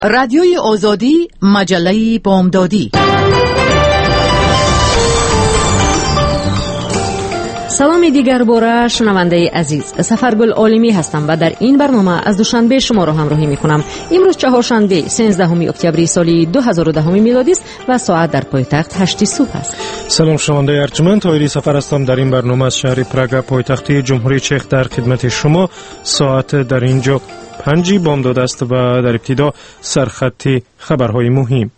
رادیوی آزادی، مجله بامدادی. سلام دیگر باره شنونده عزیز، سفرگل عالمی هستم و در این برنامه از دوشنبه شما را همراهی می کنم. امروز چهارشنبه 13 اکتبر سال 2010 میلادی است و ساعت در پایتخت 8 صبح است. سلام شنونده ارجمند، تایری سفر هستم. در این برنامه از شهر پراگ پایتخت جمهوری چک در خدمت شما. ساعت در اینجا 5 بامداد است و در ابتدا سرخط خبرهای مهم.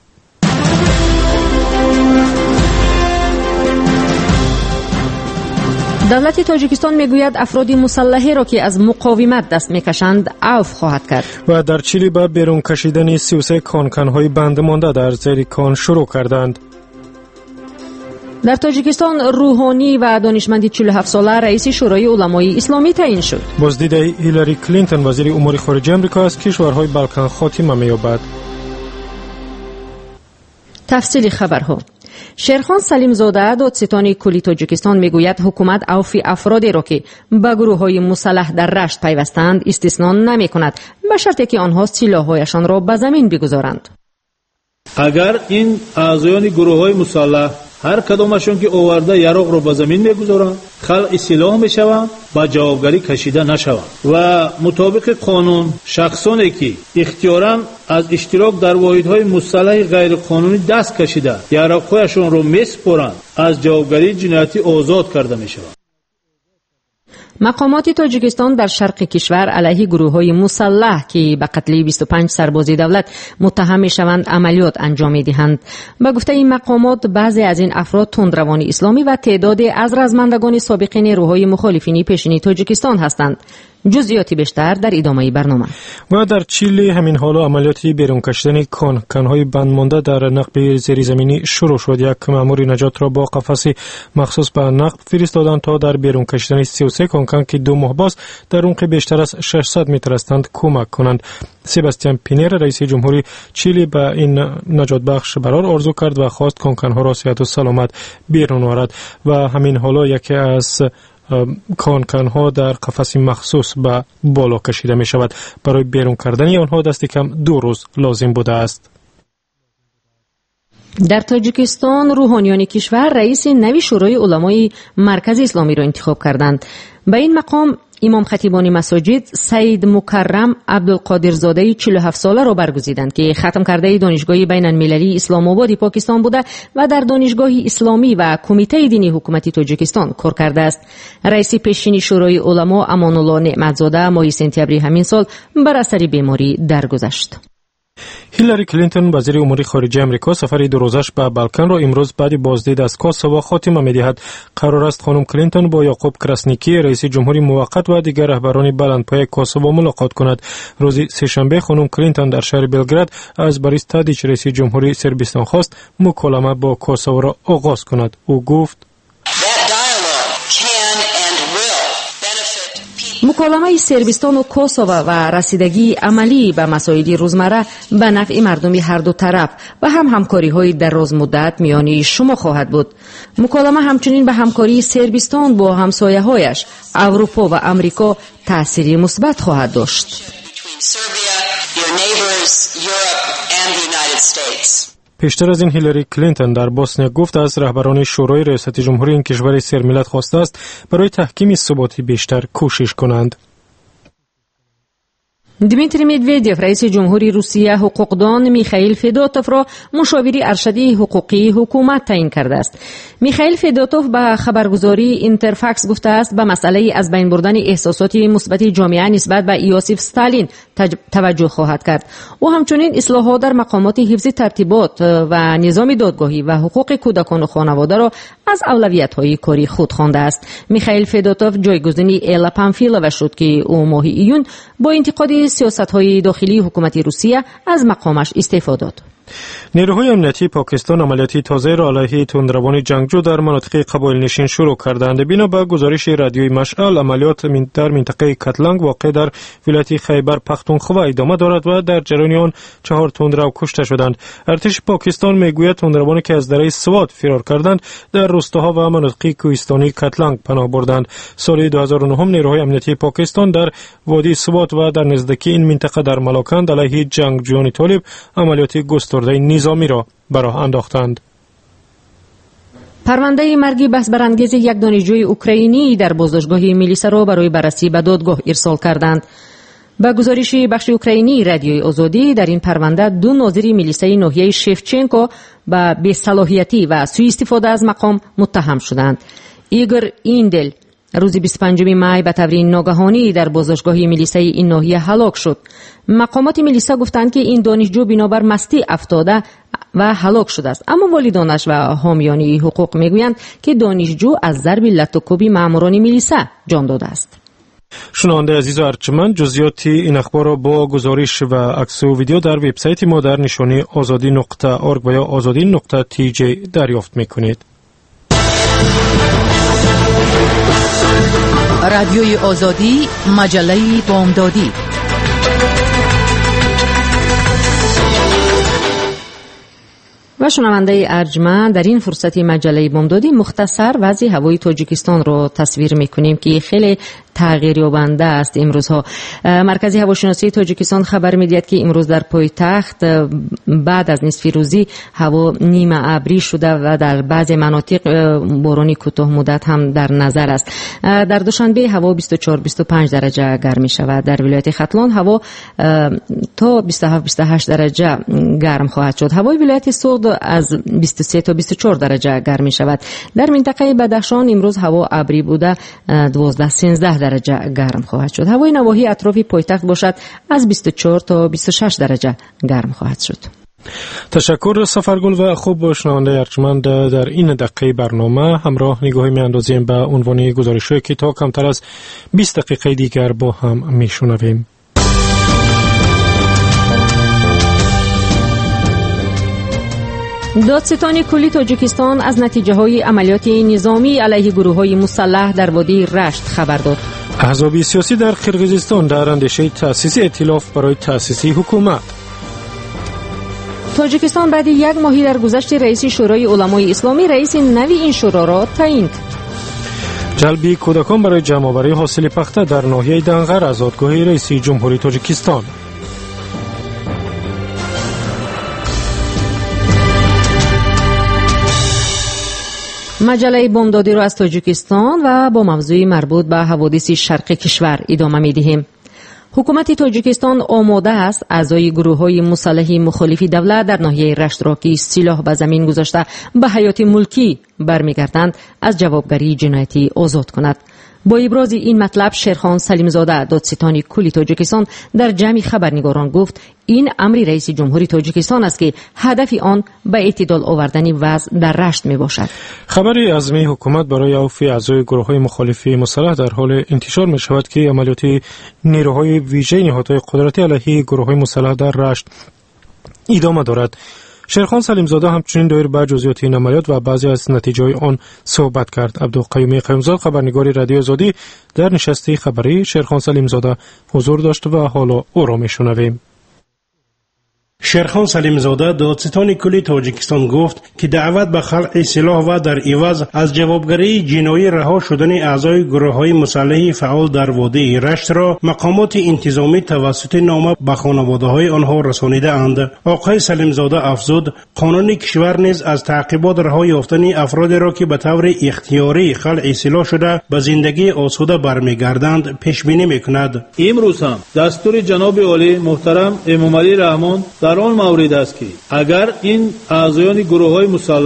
دولت تاجیکستان میگوید افراد مسلحی را که از مقاومت دست میکشند عفو خواهد کرد. و در چیلی با بیرون کشیدن 33 کانکنهای بند مانده در زیر کان شروع کردند. در تاجیکستان روحانی و دانشمندی 47 ساله رئیس شورای علمای اسلامی تعیین شد. بازدید هیلاری کلینتون وزیر امور خارجه آمریکا از کشورهای بالکان خاتمه می‌یابد. تفصیل خبرها. شیرخان سلیم زاده دادستان کلی تاجیکستان میگوید حکومت عفو افرادی را که به گروه‌های مسلح در رشت پیوستند استثنا نمی‌کند به شرطی که آنها سلاح‌هایشان را به زمین بگذارند. اگر این اعضایان گروه‌های مسلح هر کدامشون که آورده یراق رو به زمین میگذارند، خلع سلاح میشوند، با جوابگری کشیده نشوند و مطابق قانون شخصانی که اختیاراً از اشتراک در واحدهای مسلح غیر قانونی دست کشیده یراق‌هایشون رو میسپارند از جوابگری جنایتی آزاد کرده میشوند. مقامات تاجیکستان در شرق کشور علیه گروه‌های مسلح که به قتل 25 سرباز دولت متهم می‌شوند عملیات انجام می‌دهند. به گفته این مقامات بعضی از این افراد تندروان اسلامی و تعدادی از رزمندگان سابق نیروهای مخالفین پیشین تاجیکستان هستند. جزئیاتی بیشتر در ادامه برنامه. و در چیلی همین حالا عملیات بیرون کشیدن کان‌های بند مانده در نقب زیرزمینی شروع شد. یک مأمور نجات را با قفس مخصوص به نقب فرستادند تا در بیرون کشیدن 33 کان که 2 ماه باز در عمق بیشتر از 600 متر هستند کمک کنند. سباستیان پینیر رئیس جمهوری چیلی به این نجات بخش برار آرزو کرد و خواست کان‌ها را صحت و سلامت بیرون آورد و همین حالا یکی از کان‌ها در قفس مخصوص به بالا کشیده می شود. برای بیرون کردن آنها دست کم 2 روز لازم بوده است. در تاجیکستان روحانیان کشور رئیس نوی شورای علمای مرکز اسلامی را انتخاب کردند. به این مقام امام خطیبان مساجد سید مکرم عبدالقادرزاده 47 ساله را برگزیدند که ختم کرده دانشگاه بین المللی اسلام آباد پاکستان بوده و در دانشگاه اسلامی و کمیته دینی حکومتی تاجیکستان کار کرده است. رئیس پیشین شورای علما امان الله نعمتزاده ماه سپتامبر همین سال بر اثر بیماری درگذشت. هیلاری کلینتون وزیر امور خارجه آمریکا سفر 2 روزش به بالکان را امروز بعد بازدید از کوسوو خاتمه می‌دهد. قرار است خانم کلینتون با یاکوب کراسنیکی رئیس جمهوری موقت و دیگر رهبران بلندپایه کوسوو ملاقات کند. روز سه‌شنبه خانم کلینتون در شهر بلگراد از بوریس تادیچ رئیس جمهوری صربستان خواست مکالمه با کوسوو را آغاز کند. او گفت مکالمه صربستان و کوسوو و رسیدگی عملی به مسائل روزمره به نفع مردم هر دو طرف و همکاری‌های دراز مدت میان شما خواهد بود. مکالمه همچنین به همکاری صربستان با همسایه‌هایش اروپا و آمریکا تأثیری مثبت خواهد داشت. پیشتر از این هیلاری کلینتون در بوسنیا گفت از رهبران شورای ریاست جمهوری این کشور سرملت خواسته است برای تحکیم ثبات بیشتر کوشش کنند. دیمیتری مدودیف رئیس جمهوری روسیه حقوقدان میخائیل فدوتوف را مشاور ارشدی حقوقی حکومت تعیین کرده است. میخائیل فدوتوف به خبرگزاری اینترفاکس گفته است به مسئله از بین بردن احساسات مثبت جامعه نسبت به یوسف استالین توجه خواهد کرد. او همچنین اصلاحات در مقامات حفظ ترتیبات و نظام دادگاهی و حقوق کودکان و خانواده را از اولویت‌های کاری خود خوانده است. میخائیل فدوتوف جایگزین ایلا پامفیلووا شد که او ماه ایون با انتقاد سیاست‌های داخلی حکومت روسیه از مقامش استعفا داد. نیروهای امنیتی پاکستان عملیاتی تازه را علیه تندروان جنگجو در مناطق قبایل نشین شروع کردند. بنا به گزارش رادیوی مشعل، عملیات در منطقه کتلنگ واقع در ولایت خیبر پختونخوا ادامه دارد و در جریان آن 4 تندرو کشته شدند. ارتش پاکستان میگوید تندروانی که از دره سوات فرار کردند در روستاها و مناطق کوهستانی کتلنگ پناه بردند. سال 2009 نیروهای امنیتی پاکستان در وادی سوات و در نزدیکی این منطقه در ملاکند علیه جنگجویان طالب عملیات گسترده نظامی را براه انداختند. پرونده مرگ بحث برانگیز یک دانشجوی اوکراینی در بازداشتگاه میلیسا را برای بررسی به دادگاه ارسال کردند. با گزارش بخش اوکراینی رادیوی آزادی، در این پرونده 2 ناظر میلیسای ناحیه شفچنکو به بی‌صلاحیتی و سوء استفاده از مقام متهم شدند. ایگور ایندل روز 25 می به طور ناگهانی در بازداشتگاه میلیسای این ناحیه هلاک شد. مقامات میلیسا گفتند که این دانشجو بنابر مستی افتاده و هلاک شده است، اما والدانش و حامیان حقوق میگویند که دانشجو از ضرب لطوکوبی ماموران میلیسا جان داده است. شنونده عزیز و ارجمند، جزئیات این اخبار را با گزارش و عکس و ویدیو در وبسایت ما در نشانی azadi.org و یا azadi.tj دریافت میکنید. رادیوی آزادی، مجله بامدادی. و شنونده ارجمند، در این فرصت مجله بامدادی مختصر وضع هوای تاجیکستان رو تصویر میکنیم که خیلی تغییر یابنده است. امروزها مرکز هواشناسی تاجیکستان خبر میدهد که امروز در پایتخت بعد از نصف روزی هوا نیمه ابری شده و در بعضی مناطق بارانی کوتاه مدت هم در نظر است. در دوشنبه هوا 24-25 درجه گرم می شود. در ولایت ختلان هوا تا 27-28 درجه گرم خواهد شد. هوای ولایت سوغد از 23 تا 24 درجه گرم می شود. در منطقه بدخشان امروز هوا ابری بوده 12-13 درجه گرم خواهد شد. هوای نواحی اطراف پایتخت باشد از 24 تا 26 درجه گرم خواهد شد. تشکر سفرگل و خوب شنونده ارجمند، در این دقیقه برنامه همراه نگاهی میاندازیم به عنوان گزارش‌هایی که تا کمتر از 20 دقیقه دیگر با هم میشنویم. دادستان کلی تاجیکستان از نتیجه های عملیات نظامی علیه گروه های مسلح در وادی رشت خبر داد. احزاب سیاسی در قرقیزستان در اندیشه تأسیس ائتلاف برای تأسیس حکومت. تاجیکستان بعد 1 ماهی در گذشت رئیس شورای علمای اسلامی رئیس نوی این شورا را تعیین کرد. جلب کودکان برای جمع‌آوری حاصل پخته در ناحیه دنغر از دادگاه رئیس جمهوری تاجیکستان. مجله بامدادی را از تاجیکستان و با موضوع مربوط به حوادث شرق کشور ادامه می‌دهیم. حکومت تاجیکستان آماده است اعضای گروه‌های مسلح مخالف دولت در ناحیه رشت را که سلاح به زمین گذاشته به حیات ملکی برمیگردند از جوابگری جنایتی آزاد کند. با ابراز این مطلب شیرخان سلیمزاده دادستان کلی تاجیکستان در جمع خبرنگاران گفت این امر رئیس جمهوری تاجیکستان است که هدف آن به اعتدال آوردن وضع در رشت می باشد. خبری عزم حکومت برای عفو اعضای گروه‌های مخالف مسلح در حال انتشار می شود که عملیات نیروهای ویژه نهادهای قدرتی علیه گروه‌های مسلح در رشت ادامه دارد. شیرخان سلیمزاده همچنین دایر به جزئیات این عملیات و بعضی از نتیجه‌های آن صحبت کرد. عبدالقیوم قیومزاد خبرنگار رادیو آزادی در نشست خبری شیرخان سلیمزاده حضور داشت و حالا او را میشنویم. شیرخان سلیمزاده دادستان کلی تاجیکستان گفت که دعوت به خلع سلاح و در عوض از جوابگری جنایی رها شدن اعضای گروه‌های مسلح فعال در وادی رشت را مقامات انتظامی توسط نامه به خانواده‌های آنها رسانیده اند. آقای سلیمزاده افزود قانون کشور نیز از تعقیبات رها یافتن افرادی را که به طور اختیاری خلع سلاح شده به زندگی آسوده برمیگردند پیش بینی میکند. امروز هم دستور جناب عالی محترم امام علی رحمان در آن مورد است که اگر این اعضایان گروه‌های مسلح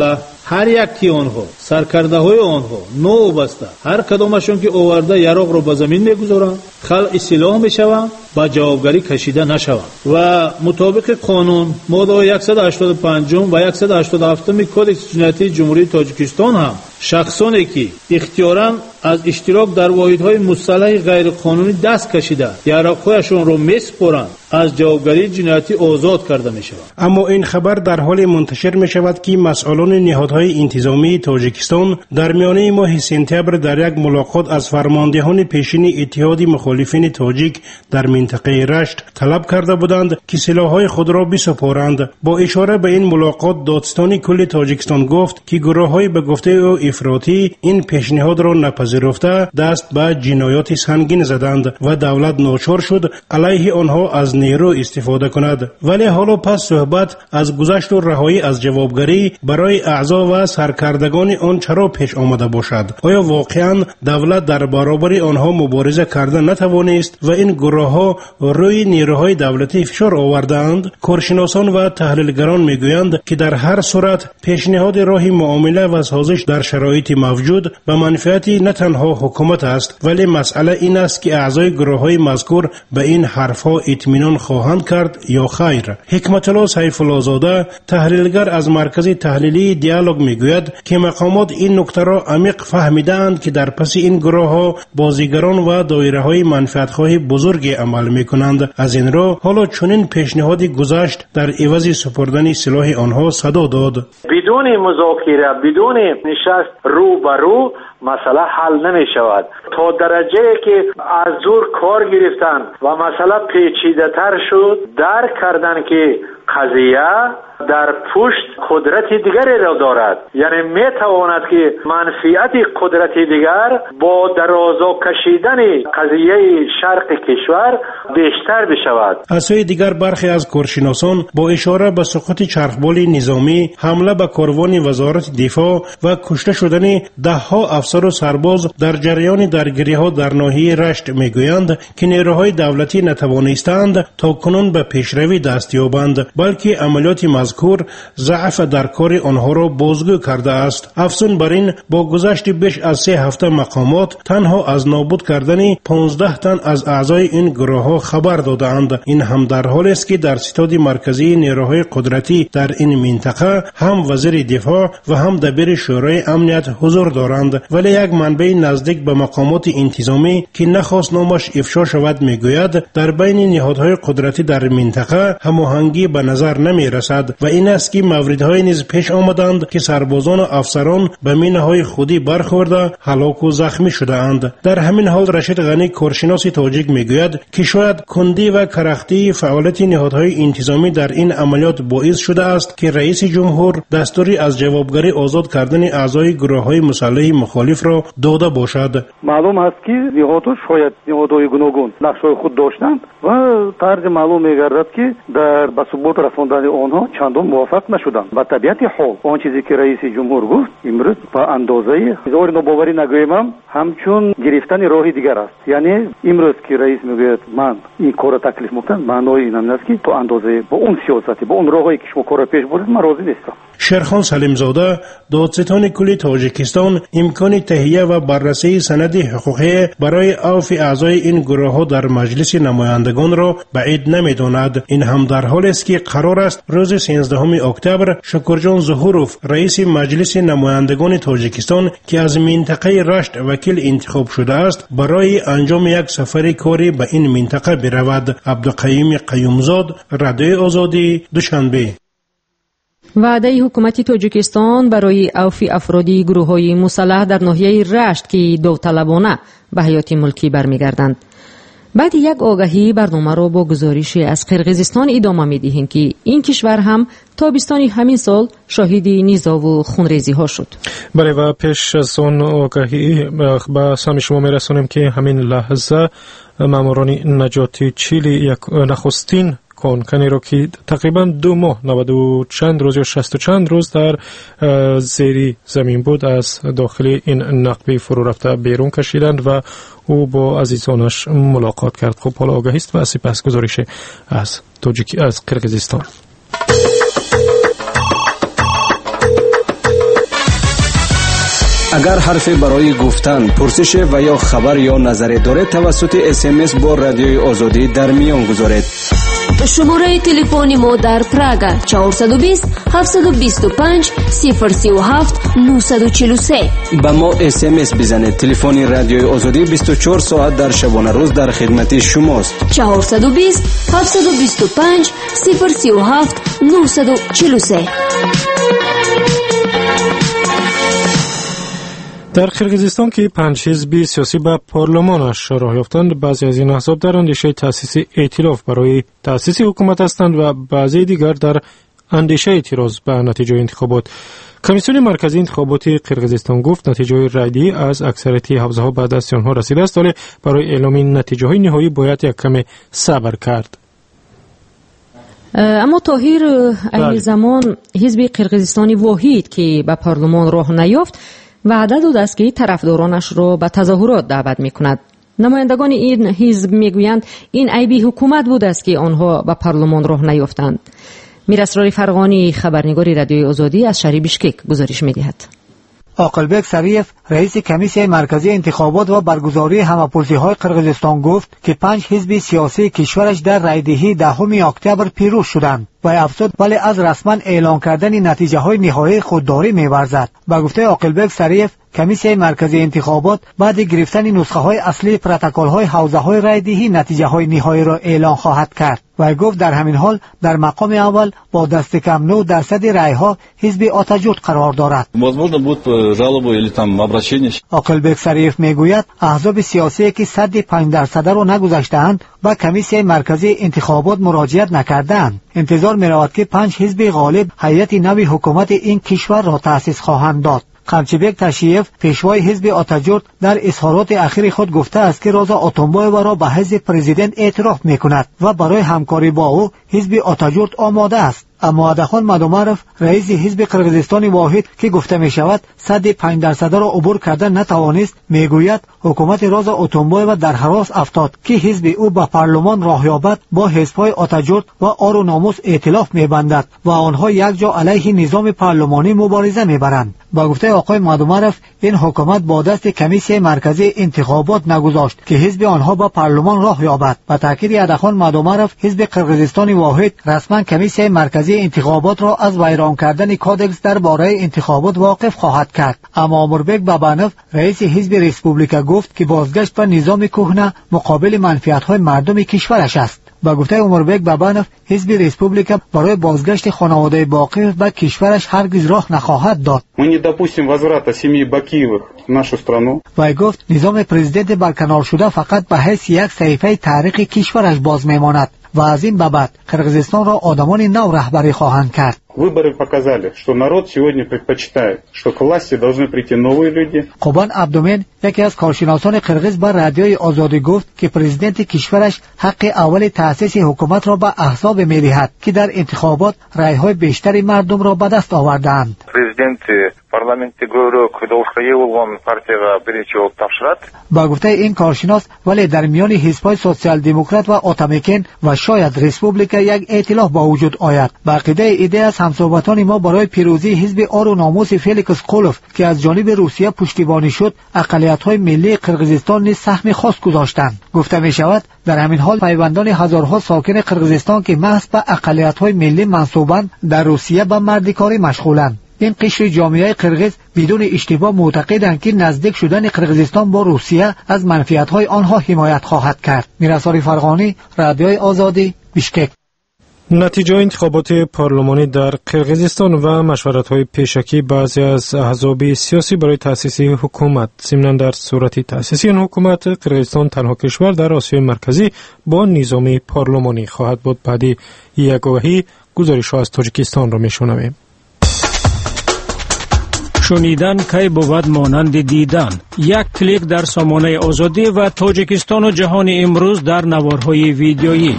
هر یکی آنها سرکرده های آنها نوبسته هر کدامشون که آورده یراق رو به زمین میگذارند خلع سلاح میشوند با جوابگری کشیده نشوند و مطابق قانون ماده 185 و 187 کدکس جنایتی جمهوری تاجیکستان هم شخصانی که اختیاراً از اشتراک در واحدهای مسلح غیر قانونی دست کشیده یراق‌هایشان را میسپارند از جوابگری جنایتی آزاد کرده میشوند. اما این خبر در حال منتشر می شود که مسئولان نهادهای انتظامی تاجیکستان در میانه ماه سپتامبر در یک ملاقات از فرماندهان پیشین اتحاد مخالفین تاجیک در منطقه رشت طلب کرده بودند که سلاح‌های خود را بسپارند. با اشاره به این ملاقات دادستان کل تاجیکستان گفت که گروه‌های به گفته او افراطی این پیشنهاد را نپذیرفته دست به جنایات سنگین زدند و دولت ناچار شد علیه آنها از نیرو استفاده کند. ولی حالا پس صحبت از گذشت و رهایی از جوابگری برای اعضا و سرکردگان آن چرا پیش آمده باشد؟ آیا واقعا دولت در برابر آنها مبارزه کرده نتوانست و این گروه‌ها روی نیروهای دولتی فشار آوردند؟ کارشناسان و تحلیلگران میگویند که در هر صورت پیشنهاد راه معامله و سازش در شرایط موجود به منفعت نه تنها حکومت است، ولی مسئله این است که اعضای گروه‌های مذکور به این حرفها اطمینان خواهند کرد یا خیر. حکمت الله سیف الله زاده تحلیلگر از مرکز تحلیلی دیالوگ میگوید که مقامات این نکته را عمیق فهمیدند که در پس این گروه‌ها بازیگران و دایره‌های منفعت‌خواه بزرگی عمل می‌کنند. از این رو حالا چنین پیشنهادی گذشت در عوض سپردن سلاح آنها صدا داد. بدون مذاکره، بدون نشست رو به رو مسئله حل نمی شود. تا درجه که از زور کار گرفتن و مسئله پیچیده تر شد، درک کردن که قضیه در پشت قدرت دیگری را دارد، یعنی می تواند که منفعت قدرت دیگر با درازا کشیدن قضیه شرق کشور بیشتر بشود. از سوی دیگر برخی از کارشناسان با اشاره به سقوط چرخبال نظامی، حمله به کاروان وزارت دفاع و کشته شدن ده‌ها افسر و سرباز در جریان درگیری‌ها در ناحیه رشت میگویند که نیروهای دولتی نتوانستند تا کنون به پیشروی دست یابند، بلکه عملیات مذکور ضعف در کار آنها را بازگو کرده است. افزون بر این با گذشت بیش از 3 هفته مقامات تنها از نابود کردن 15 تن از اعضای این گروه‌ها خبر دادند. این هم در حالی است که در ستاد مرکزی نیروهای قدرتی در این منطقه هم وزیر دفاع و هم دبیر شورای امنیت حضور دارند، ولی یک منبع نزدیک به مقامات انتظامی که نخواست نامش افشا شود میگوید در بین نهادهای قدرتی در منطقه هماهنگی به نظر نمی رسد و این است که موردهای نیز پیش آمدند که سربازان و افسران به مینه‌های خودی برخورده هلاک و زخمی شده‌اند. در همین حال رشید غنی کارشناس تاجیک میگوید که شاید کندی و کرختی فعالیت نهادهای انتظامی در این عملیات باعث شده است که رئیس جمهور دستوری از جوابگری آزاد کردن اعضای گروه‌های مسلح مخالف را داده باشد. معلوم است که نهادها شاید نهادهای گوناگون نقش‌های خود داشتند و طرز معلوم می‌گردد که در به ثبوت رساندن آنها چندان موفق نشدند. با طبیعت حال آن چیزی که رئیس جمهور گفت امروز با اندازه هزار ناباوری نگویم همچون گرفتن راهی دیگر است. یعنی امروز که رئیس میگوید من این کار تکلیف میکنم، معنای این است که تو اندازه با اون سیاستی با اون راهی که شما کار پیش برید من راضی نیستم. شیرخان سلیم زاده دادستان کل تاجیکستان امکان تهیه و بررسی سند حقوقی برای عفو اعضای این گروه‌ها در مجلس نمایندگان را بعید نمی‌داند. این هم در حالی است که قرار است روز 13 اکتبر شکرجان ظهوروف رئیس مجلس نمایندگان تاجیکستان که از منطقه رشت وکیل انتخاب شده است برای انجام یک سفر کاری به این منطقه برود. عبدالقیوم قیومزاد، رادیو آزادی، دوشنبه. وعده حکومت تاجیکستان برای عفو افرادی گروه‌های مسلح در ناحیه رشت که داوطلبانه به حیات ملکی برمیگردند. بعد یک آگهی برنامه را با گزارشی از قرقیزستان ادامه می‌دهیم که این کشور هم تابستان همین سال شاهد نیزا و خونریزی ها شد. بله و پیش از آن آگهی به سهم شما میرسانیم که همین لحظه ماموران نجاتی چیلی یک نخستین کانکنی را که تقریبا 2 ماه 90 و چند روز یا 60 و چند روز در زیر زمین بود از داخل این نقبی فرو رفته بیرون کشیدند و او با عزیزانش ملاقات کرد. خب حالا آگاهی است و سپس گزارش از قرقیزستان. اگر حرفی برای گفتن، پرسش و یا خبر یا نظری دارید توسط SMS با رادیوی آزادی در میان گذارید. شماره تلفن ما در پراگ 420 725 037 943. با ما SMS بزنید. تلفن رادیوی آزادی 24 ساعت در شبانه روز در خدمت شماست. 420 725 037 943. در قرقیزستان که 5 حزب سیاسی به پارلمانش راه یافتند، بعضی از این احزاب در اندیشه تأسیس ائتلاف برای تأسیس حکومت هستند و بعضی دیگر در اندیشه اعتراض به نتیجه انتخابات. کمیسیون مرکزی انتخابات قرقیزستان گفت نتیجه رایگیری از اکثریت حوزه‌ها به دست آنها رسیده است، ولی برای اعلام نتیجه‌های نهایی باید یک کم صبر کرد. اما طاهر، این زمان حزب قرقیزستانی واحد که به پارلمان راه نیافت وعده داده است که طرفدارانش را به تظاهرات دعوت می‌کند. نمایندگان این حزب میگویند این عیبی حکومت بوده است که آنها به پارلمان راه نیافتند. میراسرار فرغانی، خبرنگار رادیوی آزادی، از شهر بیشکک گزارش می‌دهد. عاقلبک سریف، رئیس کمیسیون مرکزی انتخابات و برگزاری همه‌پرسی‌های قرقیزستان گفت که 5 حزب سیاسی کشورش در رایدهی 10 اکتبر پیروز شدند و افزود ولی از رسما اعلان کردن نتیجه‌های نهایی خودداری می‌ورزد. با گفته عاقلبک سریف، کمیسیون مرکزی انتخابات بعد گرفتن نسخه‌های اصلی پروتکل‌های حوزه‌های رایدهی نتیجه‌های نهایی را اعلان خواهد کرد و گفت در همین حال در مقام اول با دست کم 9% رای‌ها حزب آتاجورد قرار دارد. عاقلبک سریف میگوید احزاب سیاسی که 105% را نگذاشته‌اند و کمیسیون مرکزی انتخابات مراجعت نکردند، انتظار می‌رود که 5 حزب غالب هیئت نوی حکومت این کشور را تأسیس خواهند داد. قمچبک تشیف، پیشوای حزب آتاجورد، در اظهارات اخیر خود گفته است که روزا اتومبایو را به حزب پرزیدنت اعتراف می‌کند و برای همکاری با او حزب آتاجورد آماده است. اما عدخان مدومرف، رئیس حزب قرقیزستان واحد که گفته می شود 105% را عبور کردن نتوانست، میگوید حکومت روزا اتومبایو در هراس افتاد که حزب او به پارلمان راه یابد با حزب‌های آتاجورد و آر و ناموس ائتلاف می‌بندد و آنها یک جا علیه نظام پارلمانی مبارزه می‌برند. با گفته آقای مدومرف، این حکومت با دست کمیسیون مرکزی انتخابات نگذاشت که حزب آنها به پارلمان راه یابد. با تاکید عدخان مدومرف، حزب قرقیزستان واحد رسما کمیسیون مرکزی انتخابات را از ویران کردن کودکس درباره انتخابات واقف خواهد کرد. اما امربک بابانوف، رئیس حزب ریسپوبلیکا گفت که بازگشت به نظام کهنه مقابل منفعت‌های مردم کشورش است. با گفته امربک بابانوف، حزب ریسپوبلیکا برای بازگشت خانواده باقی به کشورش هرگز راه نخواهد داد. و گفت نظام پرزیدنت برکنار شده فقط به حیث یک صحیفه تاریخ کشورش باز میماند و از این به بعد قرقیزستان را آدمان نو رهبری خواهند کرد. Выборы показали, что народ сегодня предпочитает, что к власти должны прийти новые люди. قوبان عبدومین، یکی از کارشناسان قرقیز، بر رادیوی آزادی گفت که پرزیدنت کشورش حق اول تأسیس حکومت را به احزاب می‌دهد که در انتخابات رای‌های بیشتری مردم را به دست آوردند. Президент парламентте көбірек дауысқа ие болған партияға бірінші болып тапсырады. با گفته این کارشناس، ولی در میان حزب‌های سوسیال دموکرات و اتامیکن و شاید ریسپوبلیکا یک ائتلاف با وجود آید. با عقیده ایده از همصحبتان ما برای پیروزی حزب آر و ناموس فلیکس قولوف که از جانب روسیه پشتیبانی شد، اقلیت‌های ملی قرقیزستان نیز سهم خاص گذاشتند. گفته می شود در همین حال پیوندان هزارها ساکن قرقیزستان که محض به اقلیت‌های ملی منسوبند در روسیه به مردکاری مشغولند. این قشر جامعه قرقیز بدون اشتباه معتقدند که نزدیک شدن قرقیزستان با روسیه از منفعت‌های آنها حمایت خواهد کرد. میراسرار فرغانی، رادیوی آزادی، بیشکک. نتیجه انتخابات پارلمانی در قرقیزستان و مشورت‌های پیشکی بعضی از احزاب سیاسی برای تأسیس حکومت. ضمناً در صورت تأسیس این حکومت، قرقیزستان تنها کشور در آسیای مرکزی با نظام پارلمانی خواهد بود. بعدی یک آگهی گزارش‌ها از تاجیکستان را می‌شنویم. شنیدن کی بود مانند دیدن. یک کلیک در سامانه آزادی و تاجیکستان و جهان امروز در نوارهای ویدیویی.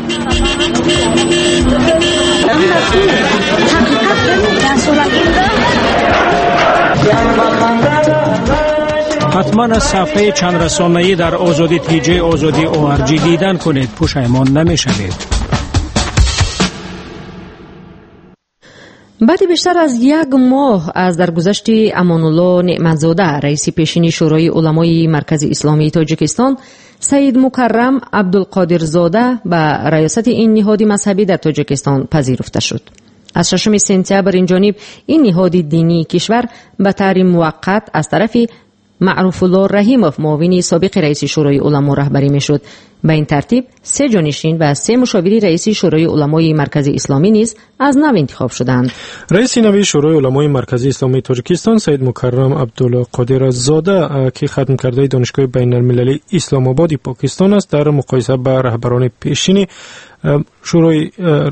حتما از صفحه چند رسانه‌ای در آزادی تیجی آزادی ORG دیدن کنید، پشیمان نمی‌شوید. بعد بیشتر از یک ماه از درگذشت امان الله نعمتزاده رئیس پیشین شورای علمای مرکز اسلامی تاجیکستان، سید مکرم عبدالقادرزاده به ریاست این نهاد مذهبی در تاجیکستان پذیرفته شد. از 6 سپتامبر این جانب این نهاد دینی کشور به طور موقت از طرف معروف الله رحیموف معاون سابق رئیس شورای علما رهبری میشد. به این ترتیب 3 جانشین و 3 مشاوری رئیس شورای علمای مرکز اسلامی نیز از نو انتخاب شدند. رئیس نوی شورای علمای مرکز اسلامی تاجیکستان سید مکرم عبدالقادرزاده که ختم کرده دانشگاه بین المللی اسلام آباد پاکستان است، در مقایسه با رهبران پیشین شورای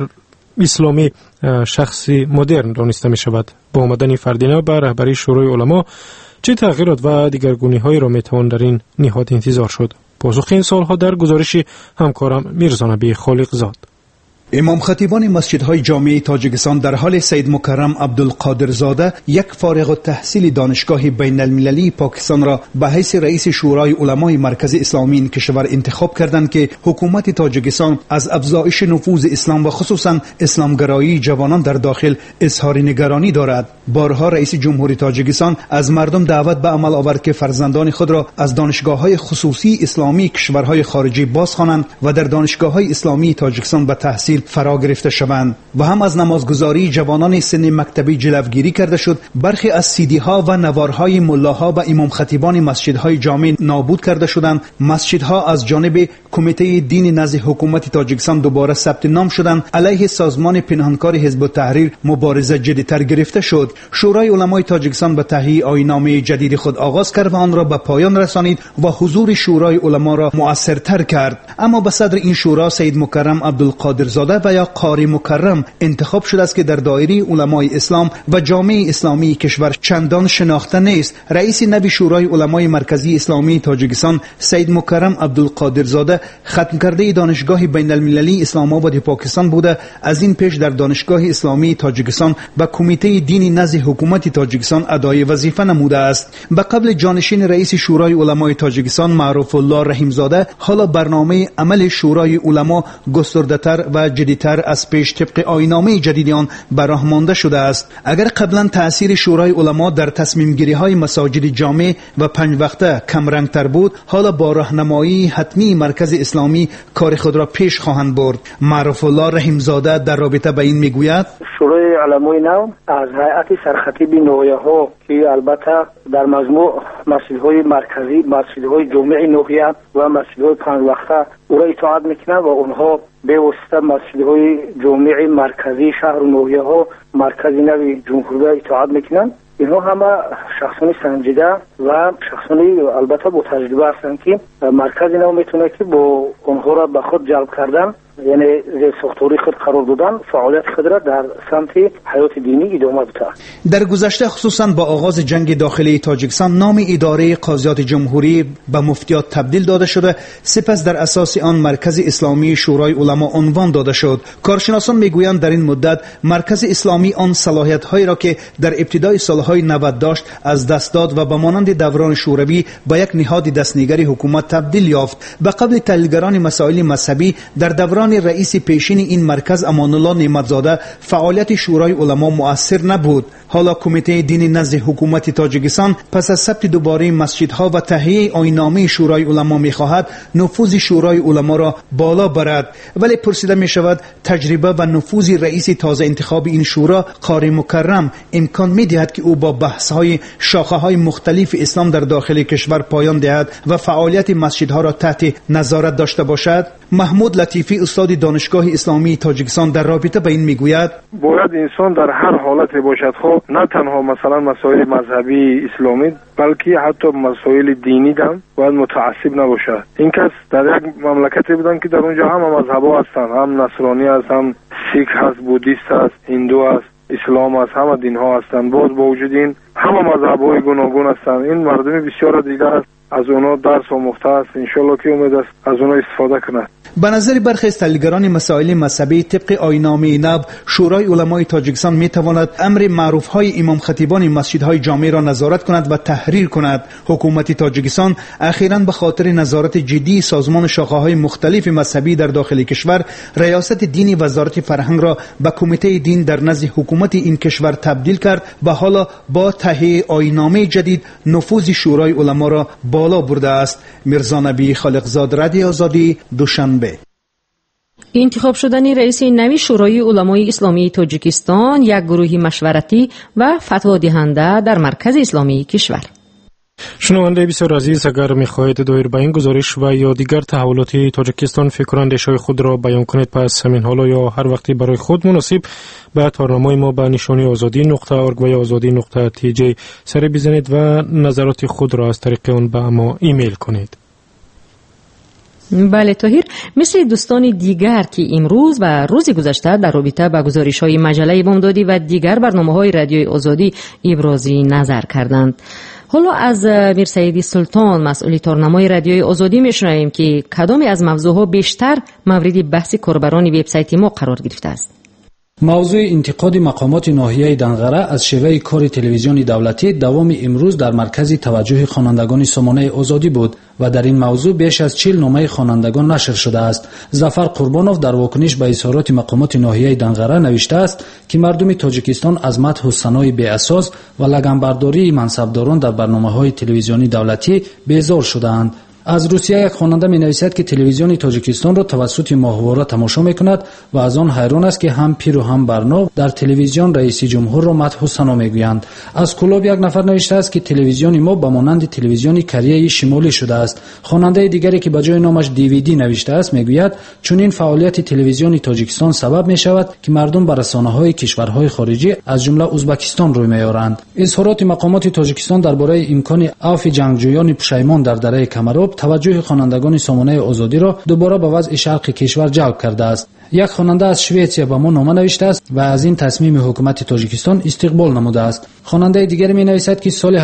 اسلامی شخصی مدرن دانسته می شود. با آمدن فردینه به رهبری شورای علما چه تغییرات و دیگرگونی‌هایی را میتوان در این نهاد انتظار شد؟ پاسخ این سالها در گزارش همکارم میرزا نبی خالق زاد. امام خطیبان مسجدهای جامعه تاجیکستان در حال سید مکرم عبدالقادرزاده یک فارغ التحصیل دانشگاه بین المللی پاکستان را به حیث رئیس شورای علمای مرکز اسلامی این کشور انتخاب کردند که حکومت تاجیکستان از افزایش نفوذ اسلام و خصوصا اسلامگرایی جوانان در داخل اظهار نگرانی دارد. بارها رئیس جمهوری تاجیکستان از مردم دعوت به عمل آورد که فرزندان خود را از دانشگاه‌های خصوصی اسلامی کشورهای خارجی بازخوانند و در دانشگاه‌های اسلامی تاجیکستان به تحصیل فرا گرفته شوند و هم از نمازگزاری جوانان سن مکتبی جلوگیری کرده شد. برخی از سیدی ها و نوارهای ملاها و امام خطیبان مسجدهای جامع نابود کرده شدند. مسجدها از جانب کمیته دین نزد حکومت تاجیکستان دوباره ثبت نام شدند. علیه سازمان پنهانکار حزب التحریر مبارزه جدی‌تر گرفته شد. شورای علمای تاجیکستان به تهیه آیین‌نامه جدید خود آغاز کرد و آن را به پایان رسانید و حضور شورای علما را مؤثرتر کرد. اما به صدر این شورا سید مکرم عبدالقادرزاده و یا قاری مکرم انتخاب شده است که در دایره علمای اسلام و جامعه اسلامی کشور چندان شناخته نیست. رئیس نوی شورای علمای مرکزی اسلامی تاجیکستان سید مکرم عبدالقادرزاده ختم کرده دانشگاه بین المللی اسلام آباد پاکستان بوده. از این پیش در دانشگاه اسلامی تاجیکستان به کمیته دین نزد حکومت تاجیکستان ادای وظیفه نموده است. به قبل جانشین رئیس شورای علمای تاجیکستان معروف الله رحیمزاده، حالا برنامه عمل شورای علما گسترده‌تر و جدیدتر از پیش طبق آیین‌نامه جدید آن براه مانده شده است. اگر قبلا تأثیر شورای علما در تصمیم گیری های مساجد جامع و 5 وقته کم رنگ تر بود، حالا با راهنمایی حتمی مرکز اسلامی کار خود را پیش خواهند برد. معروف الله رحیمزاده در رابطه به این میگوید: شورای علمای نو از هیئت سرخطیب نوحه‌ها که البته در مجموع مسجدهای مرکزی، مسجدهای جامع نوحیه و مسجدهای 5 وقته او را اطاعت میکنند و اونها به واسطه مسجدهای جامع مرکزی شهر و نوحیه ها مرکز نوی جمهوری اطاعت میکنند. اینها همه شخصانی سنجیده و شخصانی البته با تجربه هستند که مرکز نو میتونه که با اونها را به خود جلب کردن، یعنی زیر ساختاری خود قرار دادن، فعالیت خود را در سمت حیات دینی ادامه بده. در گذشته خصوصا با آغاز جنگ داخلی تاجیکستان نام اداره قاضیات جمهوری به مفتیات تبدیل داده شده، سپس در اساس آن مرکز اسلامی شورای علما عنوان داده شد. کارشناسان میگویند در این مدت مرکز اسلامی آن صلاحیت‌هایی را که در ابتدای سالهای 90 داشت از دست داد و به مانند دوران شوروی به یک نهاد دستنیگری حکومت تبدیل یافت. به قبل تحلیلگران مسائل مذهبی در دوران رئیس پیشین این مرکز امان الله نعمتزاده فعالیت شورای علما مؤثر نبود. حالا کمیته دین نزد حکومت تاجیکستان پس از ثبت دوباره مسجدها و تهیه آیین‌نامه شورای علما می‌خواهد نفوذ شورای علما را بالا برد. ولی پرسیده می‌شود تجربه و نفوذ رئیس تازه انتخاب این شورا قاری مکرم امکان می‌دهد که او با بحث‌های شاخه‌های مختلف اسلام در داخل کشور پایان دهد و فعالیت مسجدها را تحت نظارت داشته باشد؟ محمود لطیفی استاد دانشگاه اسلامی تاجیکستان در رابطه با این میگوید: باید انسان در هر حالت باشد، خب نه تنها مثلا مسائل مذهبی اسلامی بلکه حتی مسائل دینی هم باید متعصب نباشد. این کس در یک مملکتی بودن که در اونجا هم مذهب‌ها هستند، هم نصرانی هست، هم سیک هست، بودیست هست، هندو هست، اسلام هست، همه دین ها هستند. باز با وجود این همه مذهب‌های گوناگون هستند. این مردم بسیار دیگر است، از اونا درس آموخته است. انشالله که امید است از اونا استفاده کنند. به نظر برخی از تحلیلگران مسائل مذهبی طبق آیین‌نامه نو، شورای علمای تاجیکستان می تواند امر معروف‌های امام خطیبان مسجدهای جامع را نظارت کند و تحریر کند. حکومت تاجیکستان اخیراً به خاطر نظارت جدی سازمان شاخه‌های مختلف مذهبی در داخل کشور، ریاست دینی وزارت فرهنگ را به کمیته دین در نزد حکومت این کشور تبدیل کرد و حالا با تهیه آیین‌نامه جدید نفوذ شورای علما را بالا برده است. میرزا نبی خالقزاد، رادیو آزادی، دوشنبه. انتخاب شدن رئیس نوی شورای علمای اسلامی تاجیکستان یک گروه مشورتی و فتوا دهنده در مرکز اسلامی کشور. شنونده بسیار عزیز، اگر می‌خواهید دایر به این گزارش و یا دیگر تحولات تاجیکستان فکر و اندیشه‌های خود را بیان کنید، پس همین حالا یا هر وقتی برای خود مناسب به تارنامه ما به نشانی azadi.org و یا azadi.tj سر بزنید و نظرات خود را از طریق آن به ما ایمیل کنید. بله طاهر، مثل دوستان دیگر که امروز و روز گذشته در رابطه با گزارش‌های مجله بامدادی و دیگر برنامه‌های رادیوی آزادی ابراز نظر کردند. حالا از میر سعیدی سلطان مسئول تارنمای رادیوی آزادی میشنویم که کدام از موضوعها بیشتر مورد بحث کاربران وبسایت ما قرار گرفته است. موضوع انتقاد مقامات ناحیه دنغره از شیوه کار تلویزیون دولتی دوام امروز در مرکز توجه خوانندگان سامانه آزادی بود و در این موضوع بیش از 40 نامه خوانندگان نشر شده است. ظفر قربانوف در واکنش به اظهارات مقامات ناحیه دنغره نوشته است که مردم تاجیکستان از مدح و ثنای بی اساس و لگنبرداری منصبداران در برنامه‌های تلویزیونی دولتی بیزار شده‌اند. از روسیه یک خواننده می نویسد که تلویزیون تاجیکستان را توسط ماهواره تماشا می کند و از آن حیران است که هم پیر و هم برنا در تلویزیون رئیس جمهور را مدح و ثنا می گویند. از کلوب یک نفر نوشته است که تلویزیون ما به مانند تلویزیون کره شمالی شده است. خواننده دیگری که به جای نامش دیویدی نوشته است می گوید چون این فعالیت تلویزیون تاجیکستان سبب می شود که مردم به رسانه‌های کشورهای خارجی از جمله ازبکستان روی می آورند. اظهارات مقامات تاجیکستان درباره امکان عفو جنگجویان پشیمان در دره کمراب توجه خوانندگان سامانه آزادی را دوباره به وضع شرق کشور جلب کرده است. یک خواننده از شویتزیا به ما نامه نوشته است و از این تصمیم حکومت تاجیکستان استقبال نموده است. خواننده دیگری می نویسد که سال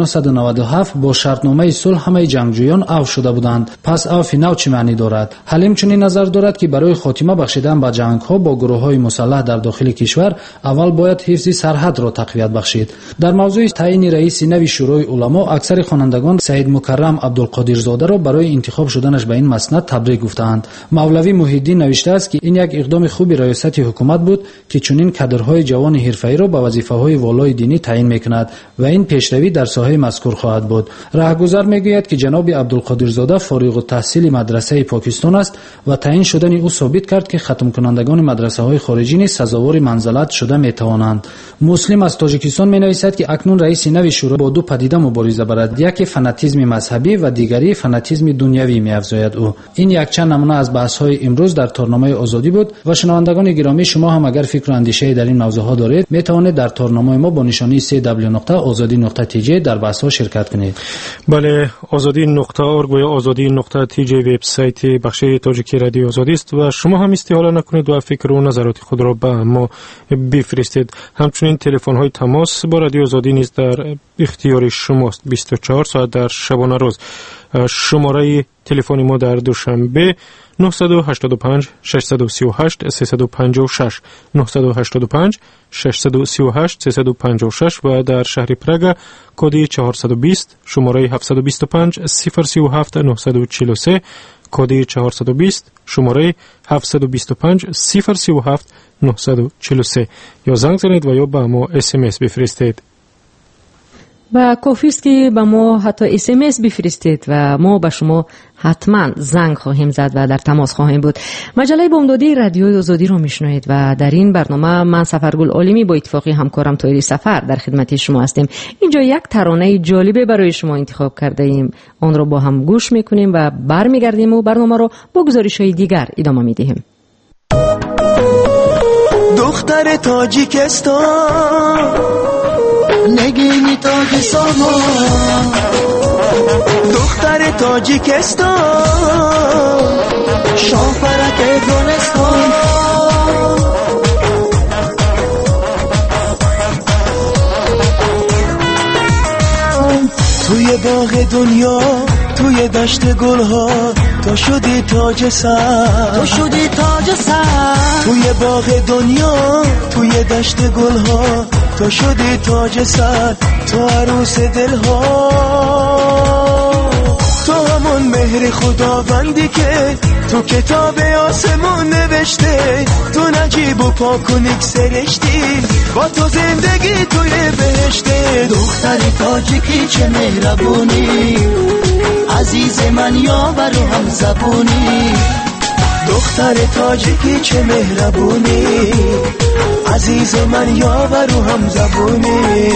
1997 با شرطنامه صلح همه جنگجویان عفو شده بودند. پس عفو نو چه معنی دارد؟ حلیم چنین نظر دارد که برای خاتمه بخشیدن به جنگ‌ها با گروه‌های مسلح در داخل کشور اول باید حفظ سرحد را تقویت بخشید. در موضوع تعیین رئیس نوی شورای علما اکثر خوانندگان سید مکرم عبدالقادرزاده را برای انتخاب شدنش به این مسند تبریک گفتند. مولوی محی‌الدین نوشته است که این یک اقدام خوبی ریاست حکومت بود که چنین کادرهای جوان حرفه‌ای را به وظیفه‌های والای دینی تعیین می‌کند و این پیشروی در ساحه مذکور خواهد بود. راهگذر می‌گوید که جناب عبدالقادرزاده فارغ التحصیل مدرسه پاکستان است و تعیین شدن او ثابت کرد که ختم کنندگان مدرسه‌های خارجی نیز سزاوار منزلت شده می‌توانند. مسلم از تاجیکستان می‌نویسد که اکنون رئیس نوی شورا با دو پدیده مبارزه برد، یکی فناتیسم مذهبی و دیگری فناتیسم دنیوی می‌افزاید. او این یک چند نمونه از بحث‌های امروز در تارنامه آزادی بود و شنوندگان گرامی شما هم اگر فکر و اندیشه‌ای در این موضوع‌ها دارید می‌توانید در تارنامه ما با نشانی www.azadi.tj در بحث‌ها شرکت کنید. بله، azadi.org و یا azadi.tj وبسایت بخش تاجیکی رادیو آزادی است و شما هم استحاله نکنید و فکر و نظرات خود را به ما بفرستید. همچنین تلفن‌های تماس با رادیو آزادی نیز در اختیار شماست. 24 ساعت در شبانه روز. شماره تلفنی ما در دوشنبه 985 638 356 985 638 356 و در شهر پراگ کد 420 شماره 725 037 943 کد 420 شماره 725 037 943 یا زنگ زنید و یا به ما SMS بفرستید. و کافی است که به ما حتی SMS بفرستید و ما به شما حتما زنگ خواهیم زد و در تماس خواهیم بود. مجله بامدادی رادیوی آزادی رو میشنوید و در این برنامه من سفرگل عالمی با اتفاقی همکارم طاهر سفر در خدمت شما هستیم. اینجا یک ترانه جالبه برای شما انتخاب کرده ایم. آن رو با هم گوش میکنیم و برمیگردیم و برنامه رو با گزارش‌های دیگر ادامه میدهیم. دختر تاجیکستان نگینی تاجیکستان، دختر تاجیکستان شاپرک افغانستان، توی باغ دنیا توی دشت گلها تو شدی تاج سر، تو شدی تاج سر، توی باغ دنیا، توی دشت گلها، تو شدی تاج سر، تو عروس دلها، تو همون مهر خداوندی که تو کتاب آسمون نوشته، تو نجیب و پاک و نیک سرشتی، با تو زندگی توی بهشته. دختر تاجیکی چه مهربونی، عزیز من یاور و هم زبونی. دختر تاجیکی چه مهربونی، عزیز من یاور و هم زبونی.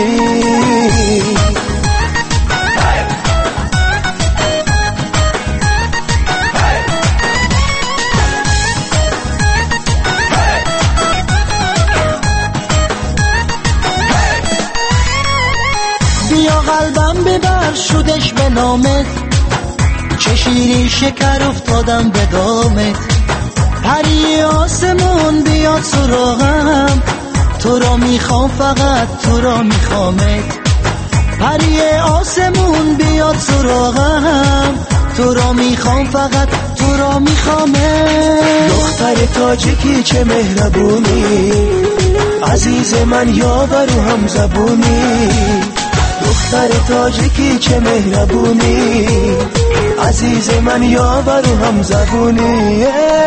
بیا قلبم ببر شدش به نامت، چه شیرین شکر افتادم به دامت. پری آسمون بیاد سراغم، تو را میخوام فقط تو را میخوامت. پری آسمون بیاد سراغم، تو را میخوام فقط تو را میخوامت. دختر تاجیکی چه مهربونی، عزیز من یاور و هم زبونی. دختر تاجیکی چه مهربونی، عزیز من یاور و هم زبونی.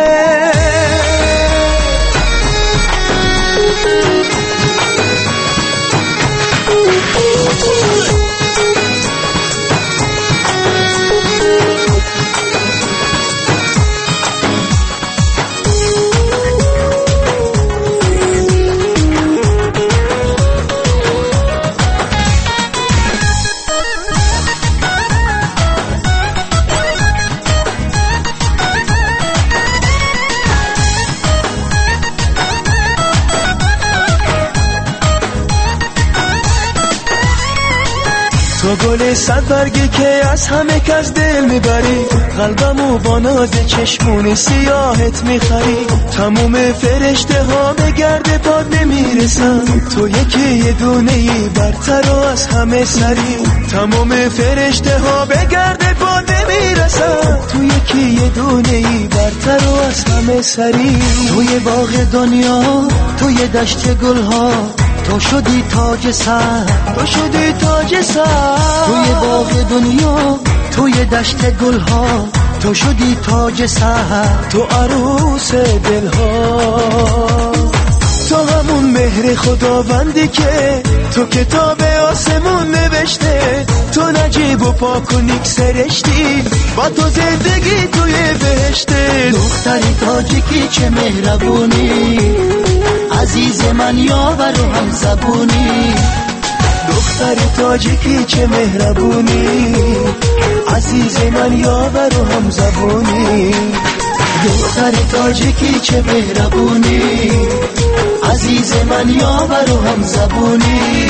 تو گل صد برگی که از همه کس دل میبری، قلبمو با ناز چشمون سیاهت میخری. تموم فرشته ها به گرد پاد نمیرسن، تو یکی یه دونه ای برتر و از همه سری. تموم فرشته ها به گرد پاد نمیرسن، تو یکی یه دونه ای برتر و از همه سری. توی باغ دنیا، توی دشت گلها، تو شدی تاج سر، تو شدی تاج سر. توی باغ دنیا، توی دشت گلها، تو شدی تاج سر، تو عروس دلها. تو همون مهر خداوندی که تو کتاب آسمون نوشته، تو نجیب و پاک و نیک سرشتی، با تو زندگی توی بهشته. دختری تاجیکی چه مهربونی، عزیز من یاور و هم زبونی. دختر تاجیکی چه مهربونی، عزیز من یاور و هم زبونی. دختر تاجیکی چه مهربونی، عزیز من یاور و هم زبونی.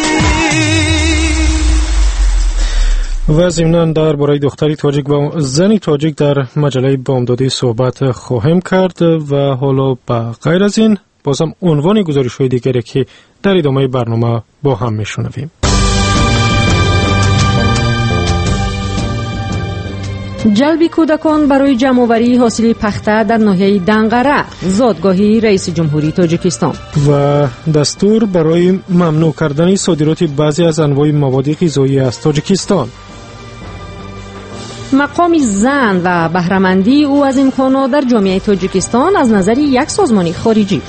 و ضمناً درباره دختری تاجیک و زنی تاجیک در مجله بامدادی صحبت خواهیم کرد. و حالا به غیر از این بازم عنوان گزارش‌های دیگری که در ادامه برنامه با هم میشنویم. جلب کودکان برای جمع‌آوری حاصل پخته در ناحیه دنقره، زادگاهی رئیس جمهوری تاجیکستان. و دستور برای ممنوع کردن صادرات بعضی از انواع مواد غذایی از تاجیکستان. مقام زن و بهره‌مندی او از امکانات در جامعه تاجیکستان از نظر یک سازمان خارجی.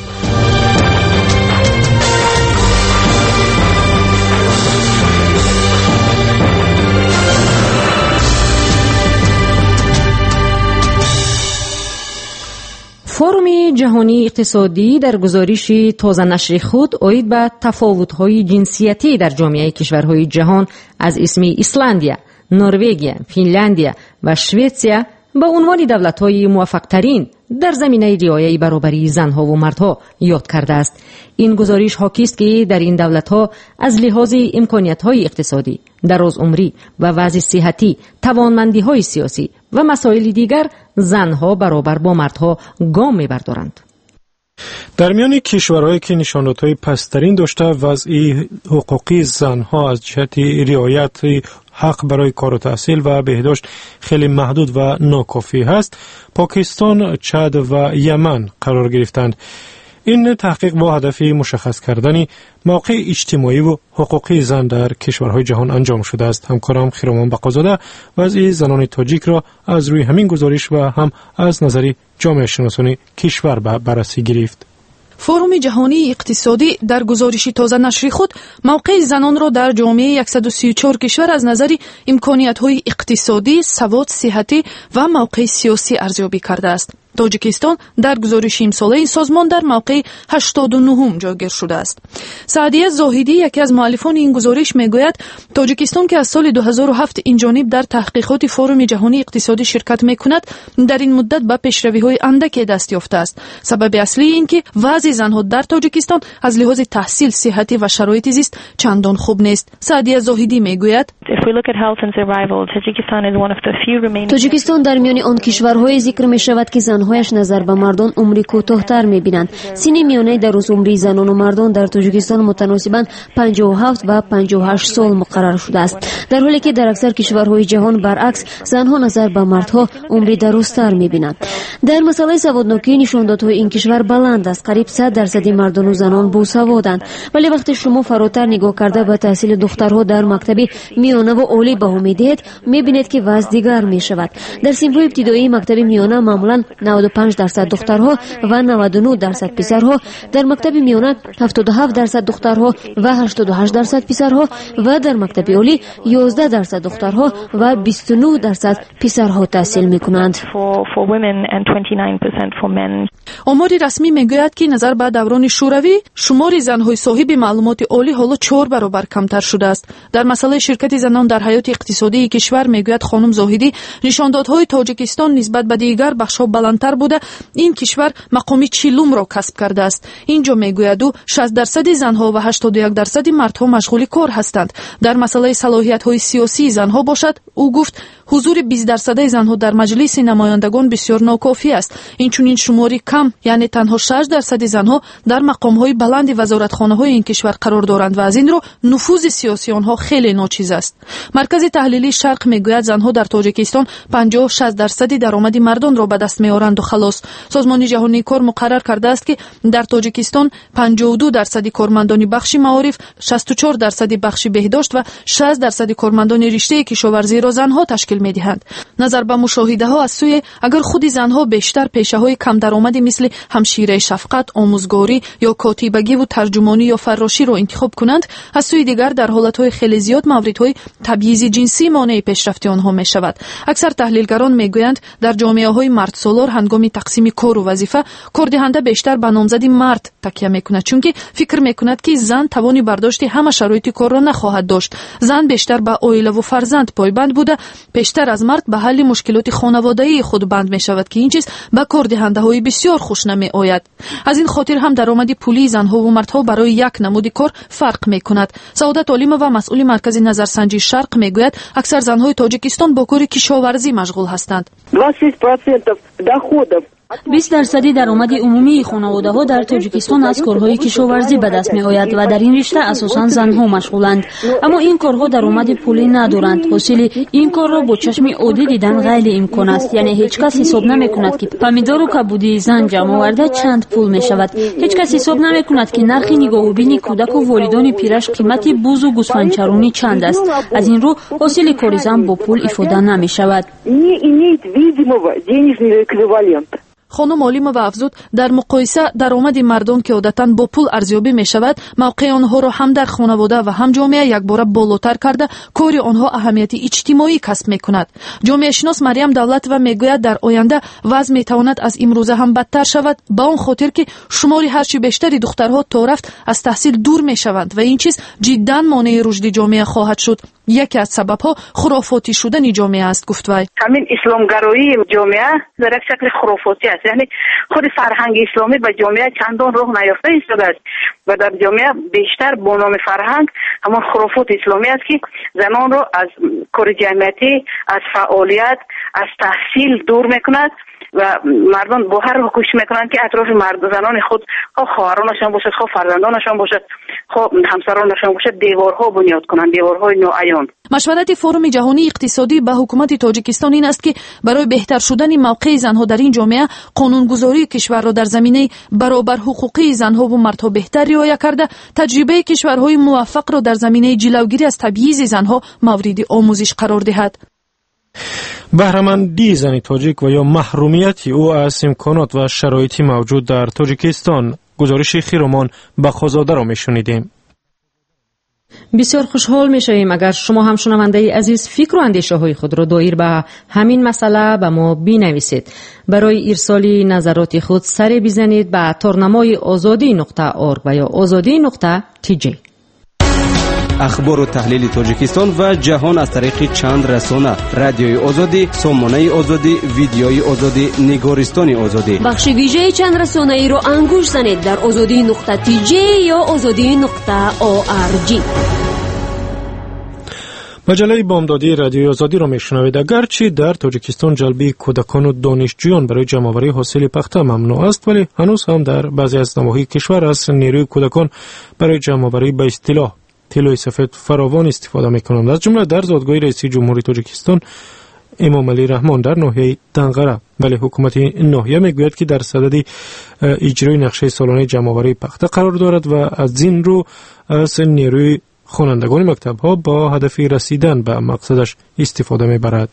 فروم جهانی اقتصادی در گزارش تازه نشر خود عاید به تفاوت‌های جنسیتی در جامعه کشورهای جهان از اسم ایسلندیا، نروژ، فنلاندیا و سوئیسریا به عنوان دولت‌های موفق‌ترین در زمینه رعایت برابری زن‌ها و مردها یاد کرده است. این گزارش حاکی است که در این دولت‌ها از لحاظ امکانیت‌های اقتصادی، درازعمری و وضع صحتی، توانمندی‌های سیاسی و مسائل دیگر زن‌ها برابر با مردها گام می‌بردارند. در میان کشورهایی که نشانات‌های پست‌ترین داشته وضع حقوقی زن‌ها از جهت رعایت حق برای کار و تحصیل و بهداشت خیلی محدود و ناکافی هست، پاکستان، چاد و یمن قرار گرفتند. این تحقیق با هدف مشخص کردن موقع اجتماعی و حقوقی زن در کشورهای جهان انجام شده است. همکارم خیرامان بقازاده وضع زنان تاجیک را از روی همین گزارش و هم از نظر جامعه شناسان کشور بررسی گرفت. فروم جهانی اقتصادی در گزارشی تازه نشر خود موقع زنان را در جامعه 134 کشور از نظر امکانیت‌های اقتصادی، سواد، صحتی و موقع سیاسی ارزیابی کرده است. تاجیکستان در گزارش امساله این سازمان در موقع 89 جایگیر شده است. سعدیه زاهدی یکی از مؤلفان این گزارش میگوید تاجیکستان که از سال 2007 این جانب در تحقیقات فروم جهانی اقتصادی شرکت میکند در این مدت به پیشروی‌های اندکی دست یافته است. سبب اصلی این که وضع زنها در تاجیکستان از لحاظ تحصیل، صحتی و شرایط زیست چندان خوب نیست. سعدیه زاهدی میگوید تاجیکستان در میان آن کشورهای ذکر می شود که زنهایش نظر به مردان عمری کوتاه‌تر می‌بینند. سن میانه در روز عمری زنان و مردان در تاجیکستان متناسباً 57 و 58 سال مقرر شده است، در حالی که در اکثر کشورهای جهان برعکس زنها نظر به مردها عمری درازتر می‌بینند. در مسئله سوادناکی نشاندادهای این کشور بلند است. قریب 100% مردان و زنان باسوادند، ولی وقتی شما فراتر نگاه کرده به تحصیل دخترها در مکتب میانه و عالی بها می‌دهید می‌بینید که وضع دیگر می‌شود. در صنف‌های ابتدایی مکتب میانه معمولاً 95% دخترها و 99% پسرها، در مکتب میانه 77% دخترها و 88% پسرها و در مکتب عالی 11% دخترها و 29% پسرها تحصیل میکنند. آمار رسمی میگوید که نظر به دوران شوروی شمار زنهای صاحب معلومات عالی حالا 4 برابر کمتر شده است. در مسئله شرکت زنان در حیات اقتصادی کشور میگوید خانم زاهدی نشاندادهای تاجیکستان نسبت به دیگر بخش‌ها بلندتر بوده این کشور مقام 40 را کسب کرده است. اینجا میگوید او 60% زنها و 81% مردها مشغول کار هستند. در مسئله صلاحیت‌های سیاسی زنها باشد او گفت حضور 20% زنها در مجلس نمایندگان بسیار ناکافی است. این چنین شماری کم، یعنی تنها 6% زنها در مقام‌های بلند وزارتخانه‌های این کشور قرار دارند و از این رو نفوذ سیاسی آنها خیلی ناچیز است. مرکز تحلیلی شرق میگوید زنها در تاجیکستان 56% درآمد مردان را به دست می‌آورند و خلاص. سازمان جهانی کار مقرر کرده است که در تاجیکستان 52% کارمندان بخش معارف، 64% بخش بهداشت و 60% کارمندان رشته کشاورزی را زنها تشکیل می‌دهند. نظر به مشاهده‌ها از سوی اگر خود زنها بیشتر پیشه‌های کم درآمدی مثل همشیره شفقت، آموزگاری یا کاتبگی و ترجمانی یا فراشی را انتخاب کنند، از سوی دیگر در حالت‌های خیلی زیاد موردهای تبعیض جنسی مانع پیشرفت آنها می‌شود. اکثر تحلیلگران می‌گویند در جامعه‌های مردسالار هنگام تقسیم کار و وظیفه کاردهنده بیشتر به نامزد مرد تکیه می‌کند، چون که فکر می‌کند که زن توان برداشت همه شرایط کار را نخواهد داشت. زن بیشتر به عائله و فرزند پایبند بوده، بیشتر از مرد به حل مشکلات خانوادگی خود بند می‌شود که این چیز به کاردهنده‌های بسیار خوش نمی‌آید. از این خاطر هم درآمد پولی زن‌ها و مردها برای یک نمود کار فرق می‌کند. سعادت عالم و مسئول مرکز نظرسنجی شرق می‌گوید اکثر زن‌های تاجیکستان با کار کشاورزی مشغول هستند. 20% درآمد عمومی خانواده‌ها در تاجیکستان از کارهای کشاورزی به دست می‌آید و در این رشته اساساً زن‌ها مشغولند، اما این کارها درآمد پولی ندارند. حاصل این کار را با چشم عادی دیدن غیر امکان است، یعنی هیچ کس حساب نمی‌کند که پمیدار و کبودی زن جمع آورده چند پول می‌شود. هیچ کس حساب نمی‌کند که نرخ نگاه‌بینی کودک و والدان پیرش قیمت بوز و گوسفندچرانی چند است. از این رو حاصل کار زن با پول افاده نمی‌شود. خانم عالمه و افزود در مقایسه درآمد مردان که عادتاً با پول ارزیابی می شود موقع آنها را هم در خانواده و هم جامعه یک باره بالاتر کرده کار آنها اهمیت اجتماعی کسب می کند. جامعه شناس مریم دولت و میگوید در آینده وضع می تواند از امروزه هم بدتر شود با اون خاطر که شماری هرچی بیشتری دخترها تا رفت از تحصیل دور می شوند و این چیز جدا مانع رشد جامعه خواهد شد. یکی از سببها خرافاتی شدن جامعه است گفت وی. همین اسلامگرایی جامعه در یک شکل خرافاتی است، یعنی خود فرهنگ اسلامی به جامعه چندان راه نیافته ایستاده است و در جامعه بیشتر با نام فرهنگ همان خرافات اسلامی است که زنان را از کار جمعیتی، از فعالیت، از تحصیل دور میکند و مردان با هر کوشش میکنند که اطراف زنان خود خواهرانشان باشد، فرزندانشان باشد خب همسرانشان باشه دیوارها بنیاد کنند، دیوارهای نوعیان. مشورت فورум جهانی اقتصادی به حکومت تاجیکستان این است که برای بهتر شدن موقع زنها در این جامعه قانونگذاری کشور را در زمینه برابر حقوقی زنها و مردها بهتر رعایت کرده، تجربه کشورهای موفق را در زمینه جلوگیری از تبعیض زنها مورد آموزش قرار دهد. بهره‌مندی زن تاجیک و یا محرومیت او از امکانات و شرایطی موجود در تاجیکستان. گزارش خیرمان بخازاده را میشنیدیم. بسیار خوشحال میشویم اگر شما هم شنونده عزیز فکر و اندیشه های خود را دایر به همین مسئله به ما بنویسید. برای ارسال نظرات خود سر بزنید به تارنمای azadi.org و یا azadi.tj. اخبار و تحلیل تاجیکستان و جهان از طریق چند رسانه: رادیوی آزادی، سامانه آزادی، ویدیوی آزادی، نگارستان آزادی. بخش ویژه چند رسانه ای را انگوش زنید در azadi.tj یا azadi.org. مجله بامدادی رادیوی آزادی را میشنوید. اگرچه در تاجیکستان جلبی کودکان و دانشجویان برای جمع‌آوری حاصل پخته ممنوع است، ولی هنوز هم در بعضی از نواحی کشور از نیروی کودکان برای جمع‌آوری به اصطلاح طلای سفید فراوان استفاده میکنند. از جمله در زادگاه رئیس جمهوری تاجیکستان امام علی رحمان در ناحیه دنغره، ولی حکومت این ناحیه میگوید که در صدد اجرای نقشه سالانه جمع‌آوری پخته قرار دارد و از این رو از نیروی خوانندگان مکتب‌ها با هدف رسیدن به مقصدش استفاده میبرد.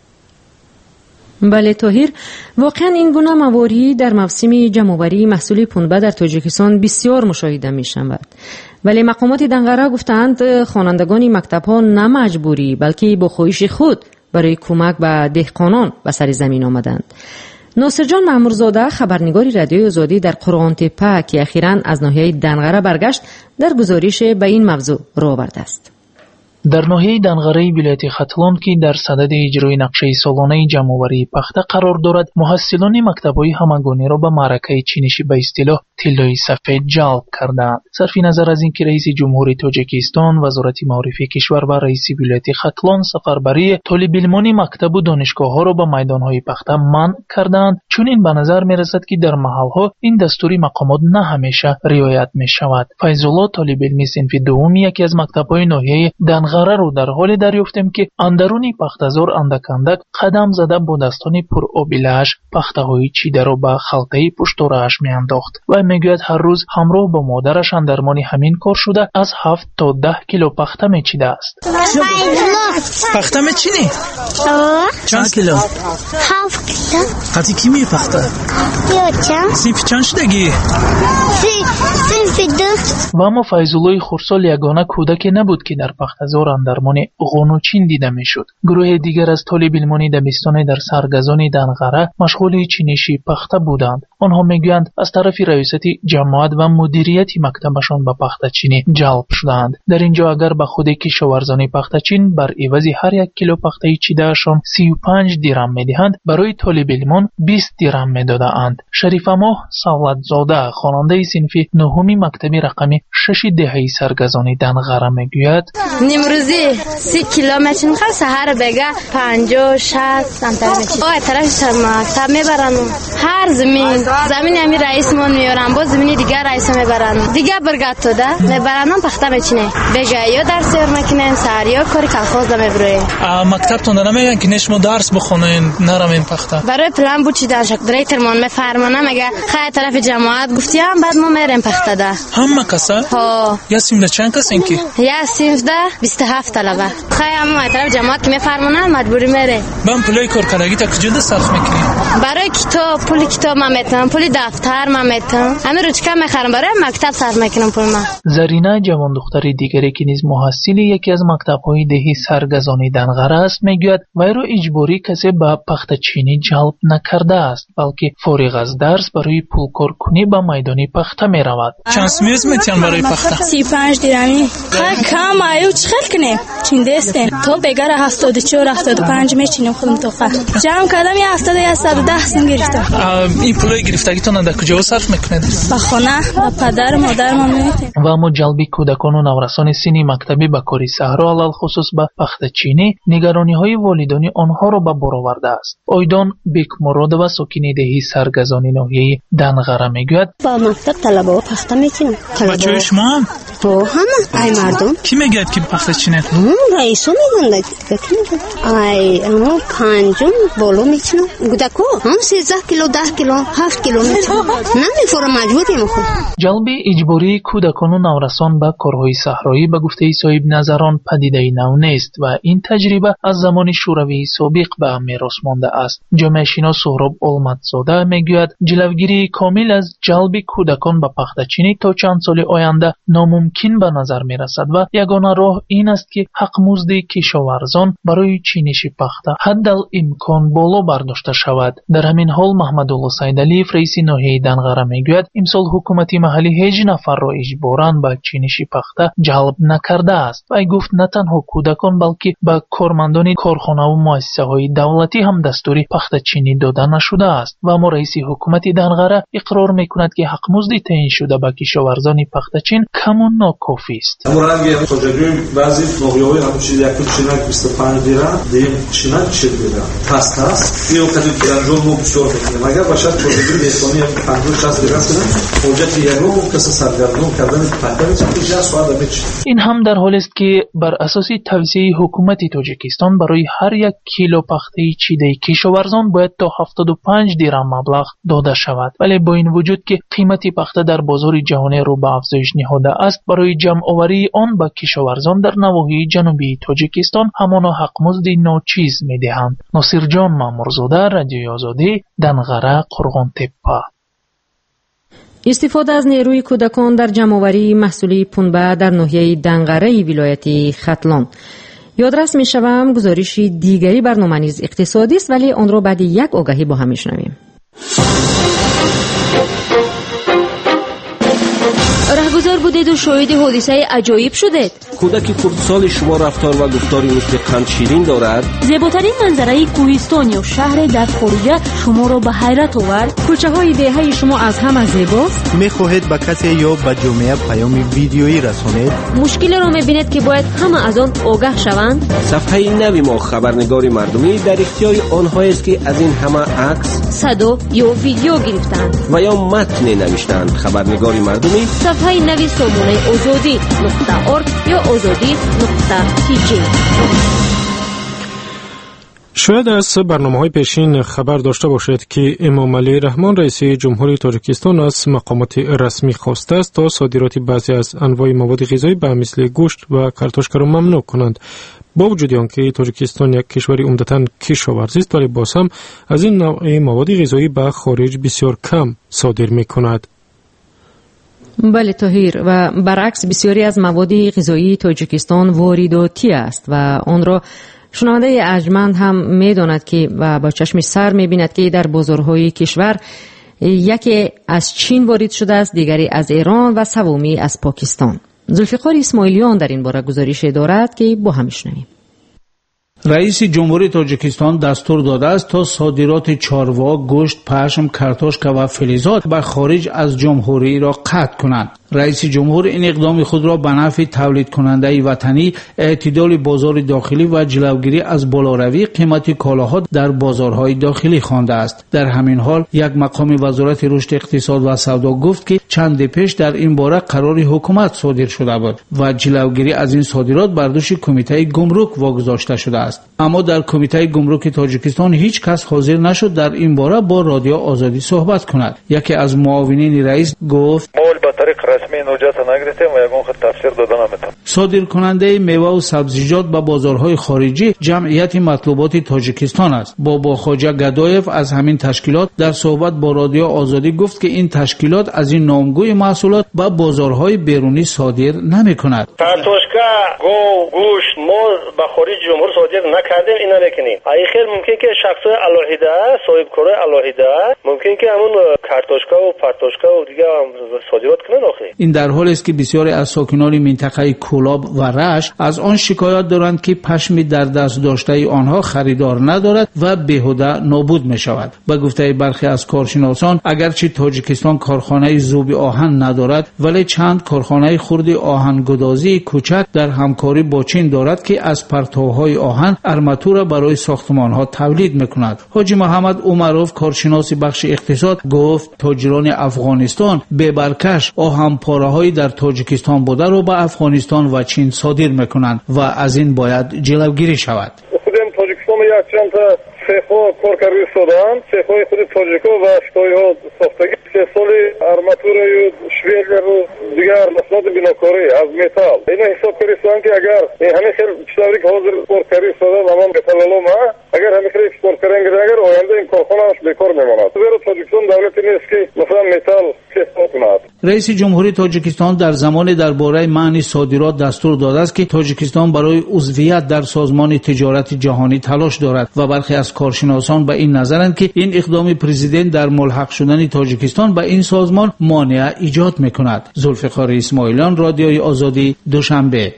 بله طاهر، واقعا این گونه موارد در موسم جمع‌آوری محصول پنبه در تاجیکستان بسیار مشاهده می شود. ولی مقامات دنغره گفتند خوانندگان مکتب‌ها نه مجبوری بلکه با خواهش خود برای کمک به دهقانان به سر زمین آمدند. ناصر جان مامورزاده، خبرنگار رادیوی آزادی در قرآن تپه که اخیراً از ناحیه دنغره برگشت، در گزارش به این موضوع را آورده است. در ناحیه دنغره ولایت ختلان که در صدد اجرای نقشه سالانه جمع‌آوری پخته قرار دارد، محصلان مکتب‌های همگانی را به معرکه چینشی به اصطلاح طلای سفید جلب کردند. صرف نظر از اینکه رئیس جمهوری تاجیکستان، وزارت معارف کشور و رئیس ولایت ختلان سفربری طالب علمان مکتب و دانشگاه‌ها را به میدان‌های پخته منع کردند، چون این به نظر می‌رسد که در محل‌ها این دستوری مقامات نه همیشه رعایت می‌شود. فیض الله، طالب علم صنف دوم یکی از مکتب‌های ناحیه دنغره رو در حال دریافتیم که اندرونی پخته‌زار اندک اندک قدم زده با دستان پر آبیله‌اش پخته‌های چیده را به خلطه پشتواره‌اش می‌انداخت و میگوید هر روز همراه با مادرش اندرمان همین کار شده از 7 تا 10 کیلو پخته میچیده است. پخته میچینی؟ چند کیلو؟ 7 کیلو. قطعی کی میپخته؟ سیف چند شدگی؟ سیف دو. و اما فیض الله خورسال یگانه کودک نبود که در پخته‌زار اندرمان قونوچین دیده میشد. گروه دیگر از طالب علمان دبستان در سرگزان دنغره مشغول چینشی پخته بودند. آنها میگویند از طرف ریاست جماعت و مدیریت مکتبشان به پخته چینی جلب شدند. در اینجا اگر به خود کشاورزان پخته چین بر عوض هر 1 کیلو پخته چیدهشان 35 درم میدهند، برای طالب علمان 20 درم میدادند. شریف ماه سولت زاده، خواننده صنف نهم مکتب رقمی 6 دهه سرگزان دنغره میگوید نیمروزی 30 کیلو میچین خواست سحر بگه 50 60 سانتر میچین آه طرف مکتب میبرن هر زمین همی رئیسمون میارن با زمین دیگر رئیس میبرن دیگه برگت تو ده میبرن پخته میچینه بگه یا درس یار میکنیم سر یا کاری کلخوز ده میبرویم. مکتب تون نمیگن که نشمو درس بخونین نرمین پخته؟ برای پلان بود چیدن شک دیرکترمون میفرمانه میگه خیلی طرف جماعت گفتیم بعد ما میریم پخته ده. همه کسا؟ ها. یا سیم ده چند کس اینکی؟ یا سیم ده 27 طلبه. خیلی همه طرف جماعت که میفرمانه مجبوری میره. من پولی کارکردگی تا کجا صرف میکنی؟ برای کتاب پول کتاب من میتونم، پول دفتر من میتونم، همه روچکا میخرم برای مکتب صرف میکنم پول من. زرینه جوان دختر دیگری که نیز محصل یکی از مکتب‌های دهی سرگزان دنغره است میگوید وی را اجباری کسی به پخته چینی جلب نکرده است، بلکه فارغ از درس برای پول کار کنی به میدان پخته میرود. چند سمیز میتین برای پخته؟ 35 درمی. خیلی کم ایو چخل کنیم چین دستین تو بگر 74 75 میچینیم خودم تو جمع کردم یه 70 یا 110 سن گرفتم. این پولای گرفتگیتون در کجا صرف میکنید؟ به خونه و پدر مادر ما میتیم. و اما جلبی کودکان و نورسان سنی مکتبی به کاری صحرا علل خصوص به پخته چینی نگرانی های والدانی آنها را به بار آورده است. آیدان بیک مراد و ساکن دهی سرگزانی ناحیه دنغره میگوید با مکتب طلبه پخته میکنیم. بچه‌های شما هم تو همه ای مردم کی میگه که پخته چینه؟ رئیسو میگن ای اما پنجم بالو میچنم گودکو هم 13 کیلو 10 کیلو 7 کیلو میچنم نمیفوره مجبوریم خود. جلب اجباری کودکان و نورسان به کارهای صحرایی به گفته صاحب نظران پدیده نو نیست و این تجربه از زمان شوروی سابق به میراث مانده است. جامعه شناس سهراب آلمتزاده میگوید جلوگیری کامل از جلب کودکان به پخته‌چینی تا چند سال آینده ناممکن به نظر میرسد و یگانه راه این است که حق مزد کشاورزان برای چینش پخته حدالامکان بالا برداشته شود. در همین حال محمدالله سیدعلیف رئیس ناحیه دنغره میگوید امسال حکومت محلی 18 نفر را اجباراً به چینش پخته جلب نکرده است و گفت نه تنها کودکان بلکه به کارمندان کارخانه و مؤسسه های دولتی هم دستوری پخته چینی داده نشده است و اما رئیس حکومت دنغره اقرار میکند که حق مزد تعیین شده به کشاورزان پخته چین کم و ناکافی است. مرانگی توجیهی بعضی نوعی‌های همچنین یک چینک 25 لیره دیم چینک 40 لیره پست این وقتی درجون مو بسیار میکنه مگر باشد توجیهی اسلامی 50-60 لیره است حجت یگو کس سرگردان کردن پخته چین سواد بچ. این هم در حالی است که بر اساس توصیه حکومت تاجیکستان برای هر یک کیلو پخته چیده کشاورزان باید تا 75 درم مبلغ داده شود، ولی با این وجود که قیمت پخته در بازار جهانی رو به افزایش نهاده است برای جمع آوری آن به کشاورزان در نواحی جنوبی تاجیکستان همان حق مزد ناچیز میدهند. ناصر جان مامورزاده، رادیوی آزادی، دنغره، قرغانتپه. استفاده از نیروی کودکان در جمع‌آوری محصول پنبه در ناحیه دنغره ولایت ختلان. یادرس می‌شوم گزارش دیگری برنامه نیز اقتصادی است ولی آن را بعد یک آگهی با هم می‌شنویم. رهگذر بودید و شاهد حادثه عجایب شدید. کودک خردسال شما رفتار و گفتاری مثل قند شیرین دارد. زیباترین منظره کوهستان یا شهر در خارج شما را به حیرت آورد. کوچه های دهه شما از همه زیباست. میخواهید به کسی یا به جامعه پیام ویدیویی رسانید. مشکل را میبینید که باید همه از آن آگاه شوند. صفحه نوی ما خبرنگار مردمی در اختیار آنهایی است که از این همه عکس، صدا یا ویدیو گرفتند و یا متن نوشتند. خبرنگار مردمی صفحه نوی سامانه آزادی.org یا آزادی.tg. شاید از برنامه‌های پیشین خبر داشته باشید که امام علی رحمان رئیس جمهوری تاجیکستان از مقامات رسمی خواسته است تا صادرات بعضی از انواع مواد غذایی به مثل گوشت و کارتوشکا را ممنوع کنند. با وجود آنکه تاجیکستان یک کشور عمدتاً کشاورزی است ولی باز هم از این نوع مواد غذایی به خارج بسیار کم صادر می‌کند. بله طاهر، و برعکس بسیاری از مواد غذایی تاجیکستان وارداتی است و آن را شنونده ارجمند هم می‌داند که و با چشم سر می‌بیند که در بازارهای کشور یکی از چین وارد شده است، دیگری از ایران و سومی از پاکستان. ذوالفقار اسماعیلیان در این باره گزارش دارد که با هم می‌شنویم. رئیس جمهوری تاجیکستان دستور داده است تا صادرات چاروا، گوشت، پشم، کارتوشکا و فلزات به خارج از جمهوری را قطع کنند. رئیس جمهور این اقدام خود را به نفع تولید کننده وطنی، اعتدال بازار داخلی و جلوگیری از بالاروی قیمت کالاها در بازارهای داخلی خوانده است. در همین حال یک مقام وزارت رشد اقتصاد و سودا گفت که چند پیش در این باره قرار حکومت صادر شده بود و جلوگیری از این صادرات بر دوش کمیته گمرک واگذاشته شده است. اما در کمیته گمرک تاجیکستان هیچ کس حاضر نشد در این باره با رادیو آزادی صحبت کند. یکی از معاونین رئیس گفت صادر کننده میوه و سبزیجات به بازارهای خارجی جمعیت مطلوبات تاجیکستان است. بابا خواجه گدایف از همین تشکیلات در صحبت با رادیو آزادی گفت که این تشکیلات از این نامگوی محصولات به بازارهای بیرونی صادر نمی‌کند. کارتوشکا، گوشت، موز به خارج جمهور صادر نکردیم، اینا نکنیم. خیر ممکن که شخص الهیده، صاحب کار الهیده ممکن که همون کارتوشکا و پارتوشکا و دیگه صادرات کنن. این در حالی است که بسیاری از ساکنان منطقه کولاب و رشت از آن شکایت دارند که پشمی در دست داشته آنها خریدار ندارد و بیهوده نابود می شود. به گفته برخی از کارشناسان اگرچه تاجیکستان کارخانه ذوب آهن ندارد ولی چند کارخانه خرد آهنگدازی کوچک در همکاری با چین دارد که از پرتوهای آهن ارماتور برای ساختمانها تولید میکند. حاجی محمد عمروف کارشناس بخش اقتصاد گفت تاجران افغانستان به برکش آهنپاره‌های در تاجیکستان بوده رو به افغانستان و چین صادر میکنند و از این باید جلوگیری شود. خودم تاجیکستان یک چند تا سیخ‌ها کارکردی سودان، سیخ‌های خود تاجیک‌ها و افغان‌ها ساختگی سال ارماتور و شویلر و دیگر مسائل بناکاری از متال اینا حساب کردن که اگر همه خیلی چیزایی که حاضر کارکردی سودان تمام بتالو ما اگر همه خیلی اکسپورت کنن اگر آینده این کارخانه‌اش بیکار میماند. برای تاجیکستان دولتی نیست که مثلا متال اکسپورت کند. رئیس جمهوری تاجیکستان در زمان درباره معنی صادرات دستور داده است که تاجیکستان برای عضویت در سازمان تجارت جهانی تلاش دارد و برخی از کارشناسان به این نظرند که این اقدام پرزیدنت در ملحق شدن تاجیکستان به این سازمان مانع ایجاد میکند. ذوالفقار اسماعیلیان، رادیوی آزادی، دوشنبه.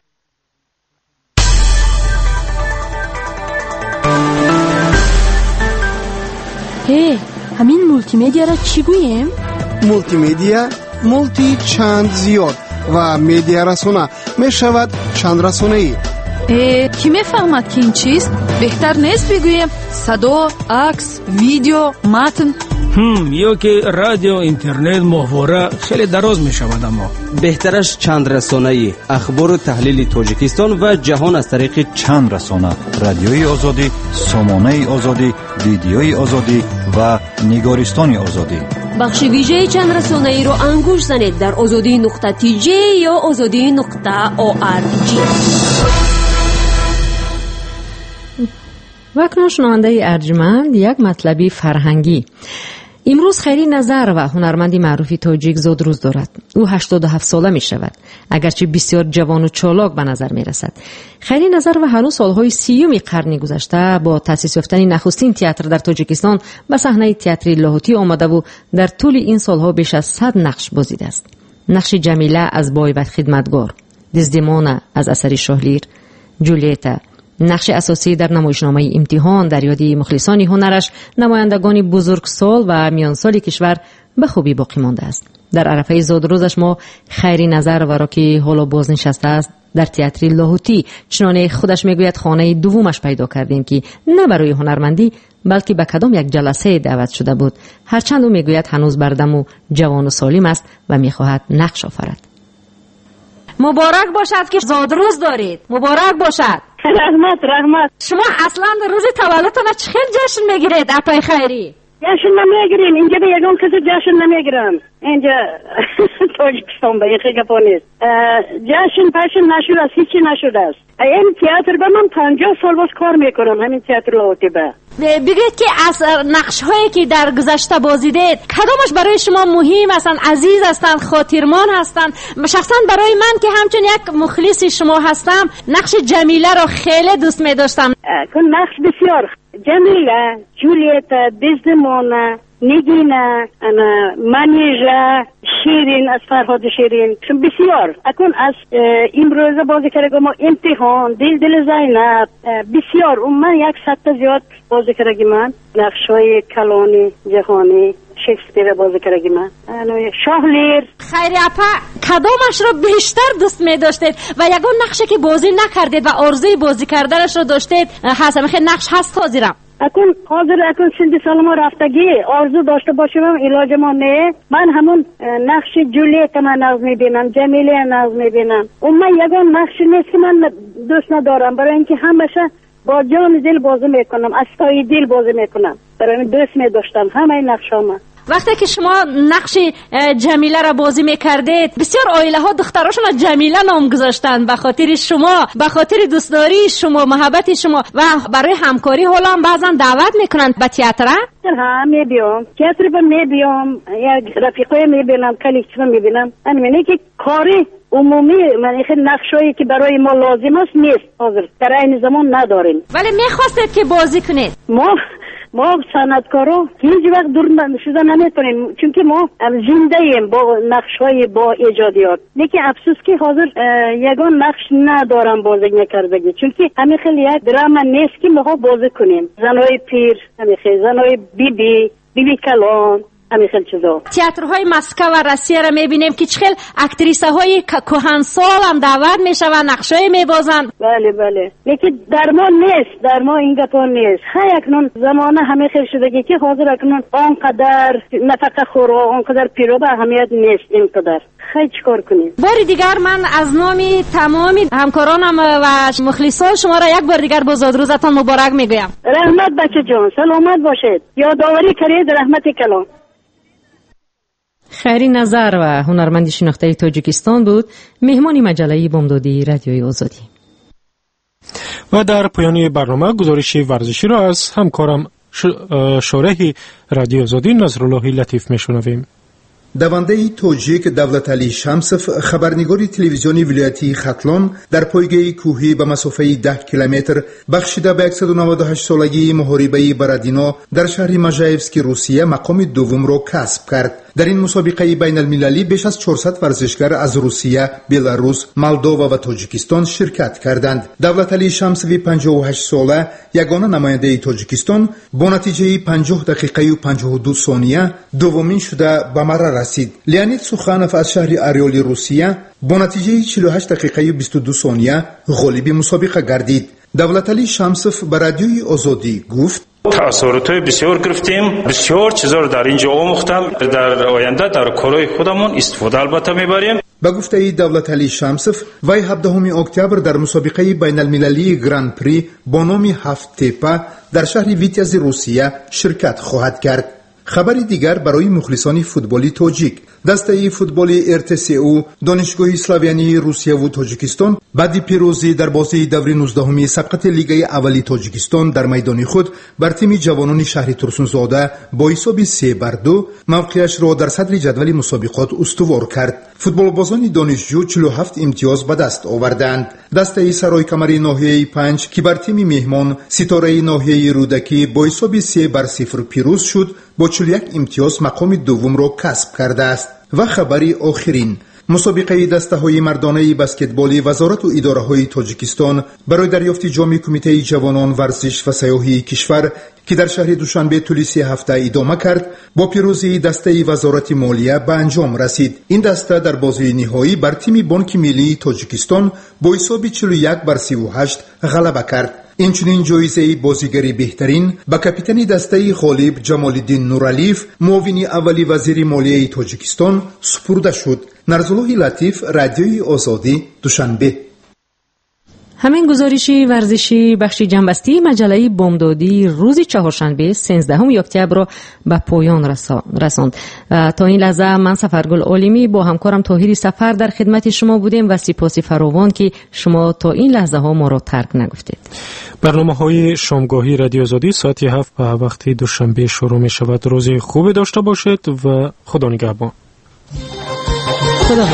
همین مولتی مدیا را چی گوییم؟ مولتی مدیا مولتی چند زیاد و مدیا رسانه می شود چند رسانه ای. کی میفهمد که این چیست؟ بهتر نیست بگوییم صدا، عکس، ویدیو، متن؟ یا که رادیو، اینترنت، ماهواره خیلی دراز می شود. اما بهترش چند رسانه‌ای، اخبار و تحلیل تاجیکستان و جهان از طریق چند رسانه: رادیوی آزادی، سامانه آزادی، ویدیوی آزادی و نگارستان آزادی. بخش ویژه چند رسانه‌ای رو انگوش زنید در azadi.tj یا azadi.org. و اکنون شنونده ارجمند یک مطلبی فرهنگی. امروز خیری نظر و هنرمندی معروفی تاجیک زود روز دارد. او 87 ساله می شود، اگرچه بسیار جوان و چالاک به نظر می رسد. خیری نظر و هنوز سالهای 30 قرن گذشته با تأسیس یافتن نخستین تئاتر در تاجیکستان به صحنه تئاتر لاهوتی آمده و در طول این سالها بیش از 100 نقش بازیده است. نقش جمیله از بای و خدمتگار، دزدمونا از اثر شاهلیر، جولیتا نقش اساسی در نمایشنامه امتحان در یاد مخلصان هنرش، نمایندگان بزرگسال و میانسال کشور به خوبی باقی مانده است. در عرفه زادروزش ما خیری نظر و را که حالا بازنشسته است در تئاتر لاهوتی، چنانه خودش میگوید خانه دومش پیدا کردیم که نه برای هنرمندی بلکه به کدام یک جلسه دعوت شده بود، هرچند او میگوید هنوز بردم و جوان و سالم است و میخواهد نقش آفرد. مبارک باشد که زادروز دارید. مبارک باشد. رحمت. شما اصلا روز تولدتان چه خیلی جشن میگیرید؟ اپای خیری جشن نمیگیریم اینجا، به یگان کسی جشن نمیگیرن اینجا. تاجیکستان به یکی گپا نیست. جشن پشن نشود است، هیچی نشده است. این تئاتر به من 50 سال باز کار میکنم، همین تئاتر لاهوتی به. بگید که از نقش هایی که در گذشته بازیدید کدامش برای شما مهم هستند، عزیز هستند، خاطرمان هستند؟ شخصا برای من که همچون یک مخلص شما هستم نقش جمیله را خیلی دوست می داشتم. نقش بسیار جمیله، جولیتا، دزدمونا، نگینا، منیژه، شیرین از فرهاد شیرین بسیار. اکنون از امروزه بازی کردم امتحان، دل زینب بسیار. من 100 تا زیاد بازی کردم. من نقشای کلانی جهانی شکسپیر بازی کردم. من شاهلیر. خیلی اپا کدامش رو بیشتر دوست می داشتید و یگان نقشی که بازی نکردید و آرزوی بازی کردنش رو داشتید هست؟ همه نقش هست حاضرم. اکن سندی سالما رفتگی آرزو داشته باشم علاج ما نه. من همون نقش جولیت من ناز میبینم، جمیله ناز میبینم. اون من یگان نقش نیست که من دوست ندارم، برای اینکه همشه با جان دل بازی میکنم، از تای دل بازی میکنم، برای این دوست میداشتم همه نقشام. وقتی که شما نقش جمیله را بازی میکردید بسیار عائله ها دختراشون جمیله نام گذاشتن به خاطر شما، به خاطر دوستداری شما، محبت شما و برای همکاری. حالا هم بعضا دعوت میکنن به تئاتر. ها میبیام تئاتر با میبیام، یک رفیقای میبینم، کلیکشن میبینم. همینه که کاری عمومی من خیلی نقشایی که برای ما لازم است نیست حاضر در این زمان نداریم. ولی میخواستید که بازی کنید. ما صنعتکارا هیچ وقت دور شده نمیتونیم، چون که ما زنده ایم با نقش‌های با ایجادیات. لیکن افسوس که حاضر یگان نقش ندارم بازی نکردگی، چون که همین خیلی یک درام نیست که ما بازی کنیم. زنهای پیر، همین خیلی زنهای بیبی کلان، همین خیلی چیزا. تئاترهای مسکو و روسیه را میبینیم که چه خیلی اکتریسه های کهنسال هم دعوت میشه و نقشای میبازن. بله لیکن در ما نیست، در ما این گپا نیست. خیلی اکنون زمانه همه خیلی شده که حاضر اکنون آنقدر نفقه خورو، آنقدر پیرو به اهمیت نیست اینقدر. خیلی چیکار کنیم؟ بار دیگر من از نام تمام همکارانم و مخلصان شما را یک بار دیگر بزرگ روزتان مبارک میگویم. رحمت بچه جان، سلامت باشید. یادآوری کرید رحمت کلام. خیری نظر و هنرمند شناخته تاجیکستان بود، مهمان مجله بامدادی رادیوی آزادی. و در پایان برنامه گزارش ورزشی را از همکارم شارح رادیو آزادی نظرالله لطیف میشنویم. دوانده تاجیک دولتعلی شمسف، خبرنگار تلویزیونی ولایتی ختلان، در پایگاه کوهی به مسافه 10 کیلومتر بخشیده به 198 سالگی محاربه برادینا در شهر مژایفسک روسیه مقام دوم را کسب کرد. در این مسابقه بین المللی بیش از 400 ورزشگر از روسیه، بلاروس، مولداوا و تاجیکستان شرکت کردند. دولتعلی شمسوی 58 ساله یگانه نماینده تاجیکستان با نتیجه 50 دقیقه و 52 ثانیه دومین شده به مرا رسید. لیانید سوخانوف از شهر اریول روسیه با نتیجه 48 دقیقه و 22 ثانیه غالب مسابقه گردید. دولتعلی شمسوف به رادیوی آزادی گفت: تأثیرات بسیار گرفتیم، بسیار چیزا رو در اینجا آموختم، در آینده در کارهای خودمون استفاده البته میبریم. به گفته دولتعلی شمسوف، وی 17 اکتبر در مسابقه بین المللی گراند پری با نام 7 تپه در شهر ویتیز روسیه شرکت خواهد کرد. خبری دیگر برای مخلصان فوتبالی تاجیک: دسته فوتبال ارتسیو دانشگاه اسلاویانی روسیه و تاجیکستان بعد پیروزی در بازی دور 19 سبقت لیگ اولی تاجیکستان در میدان خود بر تیم جوانان شهر ترسونزاده با حساب 3-2 موقعش را در صدر جدول مسابقات استوار کرد. فوتبالبازان دانشجو 47 امتیاز به دست آوردند. دسته سرای کمری ناحیه 5 که بر تیم مهمان ستاره ناحیه رودکی با حساب 3-0 پیروز شد، با 41 امتیاز مقام دوم را کسب کرده است. و خبری آخرین: مسابقه دسته‌های مردانه بسکتبالی وزارت و اداره‌های تاجیکستان برای دریافت جام کمیته جوانان ورزش و سیاحی کشور که در شهر دوشنبه طول 3 هفته ادامه کرد، با پیروزی دسته وزارت مالیه به انجام رسید. این دسته در بازی نهایی بر تیم بانک ملی تاجیکستان با حساب 41-38 غلبه کرد. اینچنین جایزه بازیگری بهترین به کاپیتان دسته غالب جمال‌الدین نورالیف، معاون اولی وزیر مالیه تاجیکستان سپرده شد. نظرالله لطیف، رادیوی آزادی، دوشنبه. همین گزارشی ورزشی بخش جنبستی مجله بامدادی روز چهارشنبه 13 اکتبر را به پایان رساند. تا این لحظه من سفرگل عالمی با همکارم طاهری سفر در خدمت شما بودیم و سپاس فراوان که شما تا این لحظه ها ما را ترک نگفتید. برنامه‌های شامگاهی رادیو آزادی ساعت 7 به وقت دوشنبه شروع می شود. روز خوبی داشته باشید و خدا نگهبان. خدا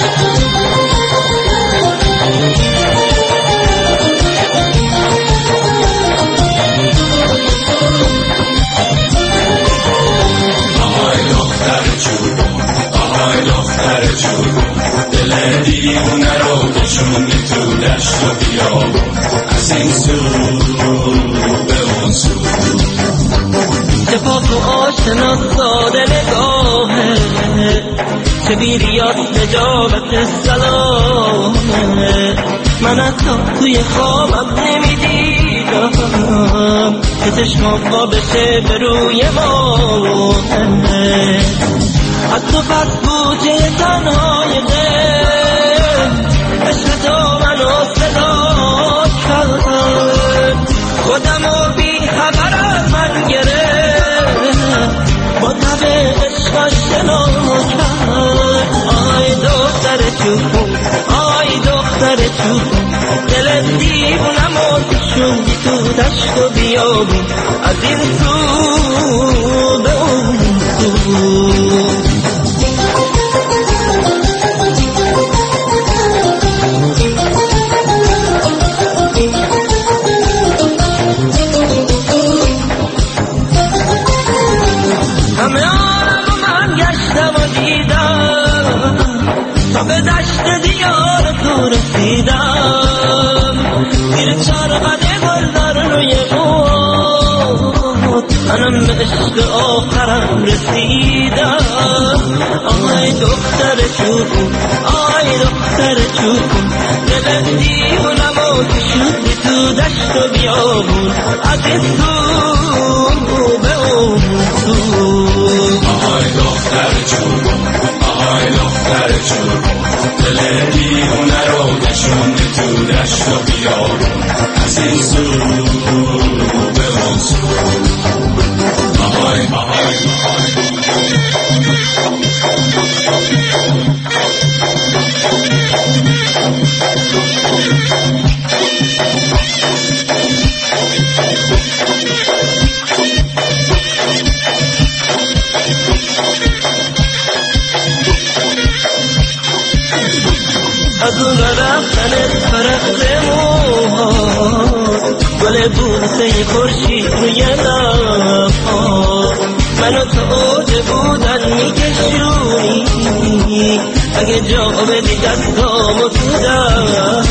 دل دیوونه رو بشونی تو دشت و بیابون، از این سو به اون سو. اتفاق و آشنا ساده نگاهه، چه بیریاد نجابت سلامه. من حتی توی خوابم نمیدیدم که چشمام با بشه به روی ما. از تو پس بوجه تنهای دل، عشق تو منو صدا کرد، خودم رو بی خبر از من گرفت، با تب عشقش شنا کرد. آی دختر چوبون، آی دختر چوبون، دل دیوونم رو کشوندی تو دشت و بیابون، از این سو به اون سو. دلم رسیدم آی دختر چوبون آی دختر چوبون دل دیونمو کشوندی تو دشت و بیابون از این سو به اون سو آی دختر چوبون آی دختر چوبون دل دیونه رو نشوندی تو دشت و بیابون از این سو به اون سو آهای آهای از اون رفتنت فرقت موهات گل بوسه خورشید روی لبات منو تو اوج بودن میکشونی اگه جا بدی دستامو تو دست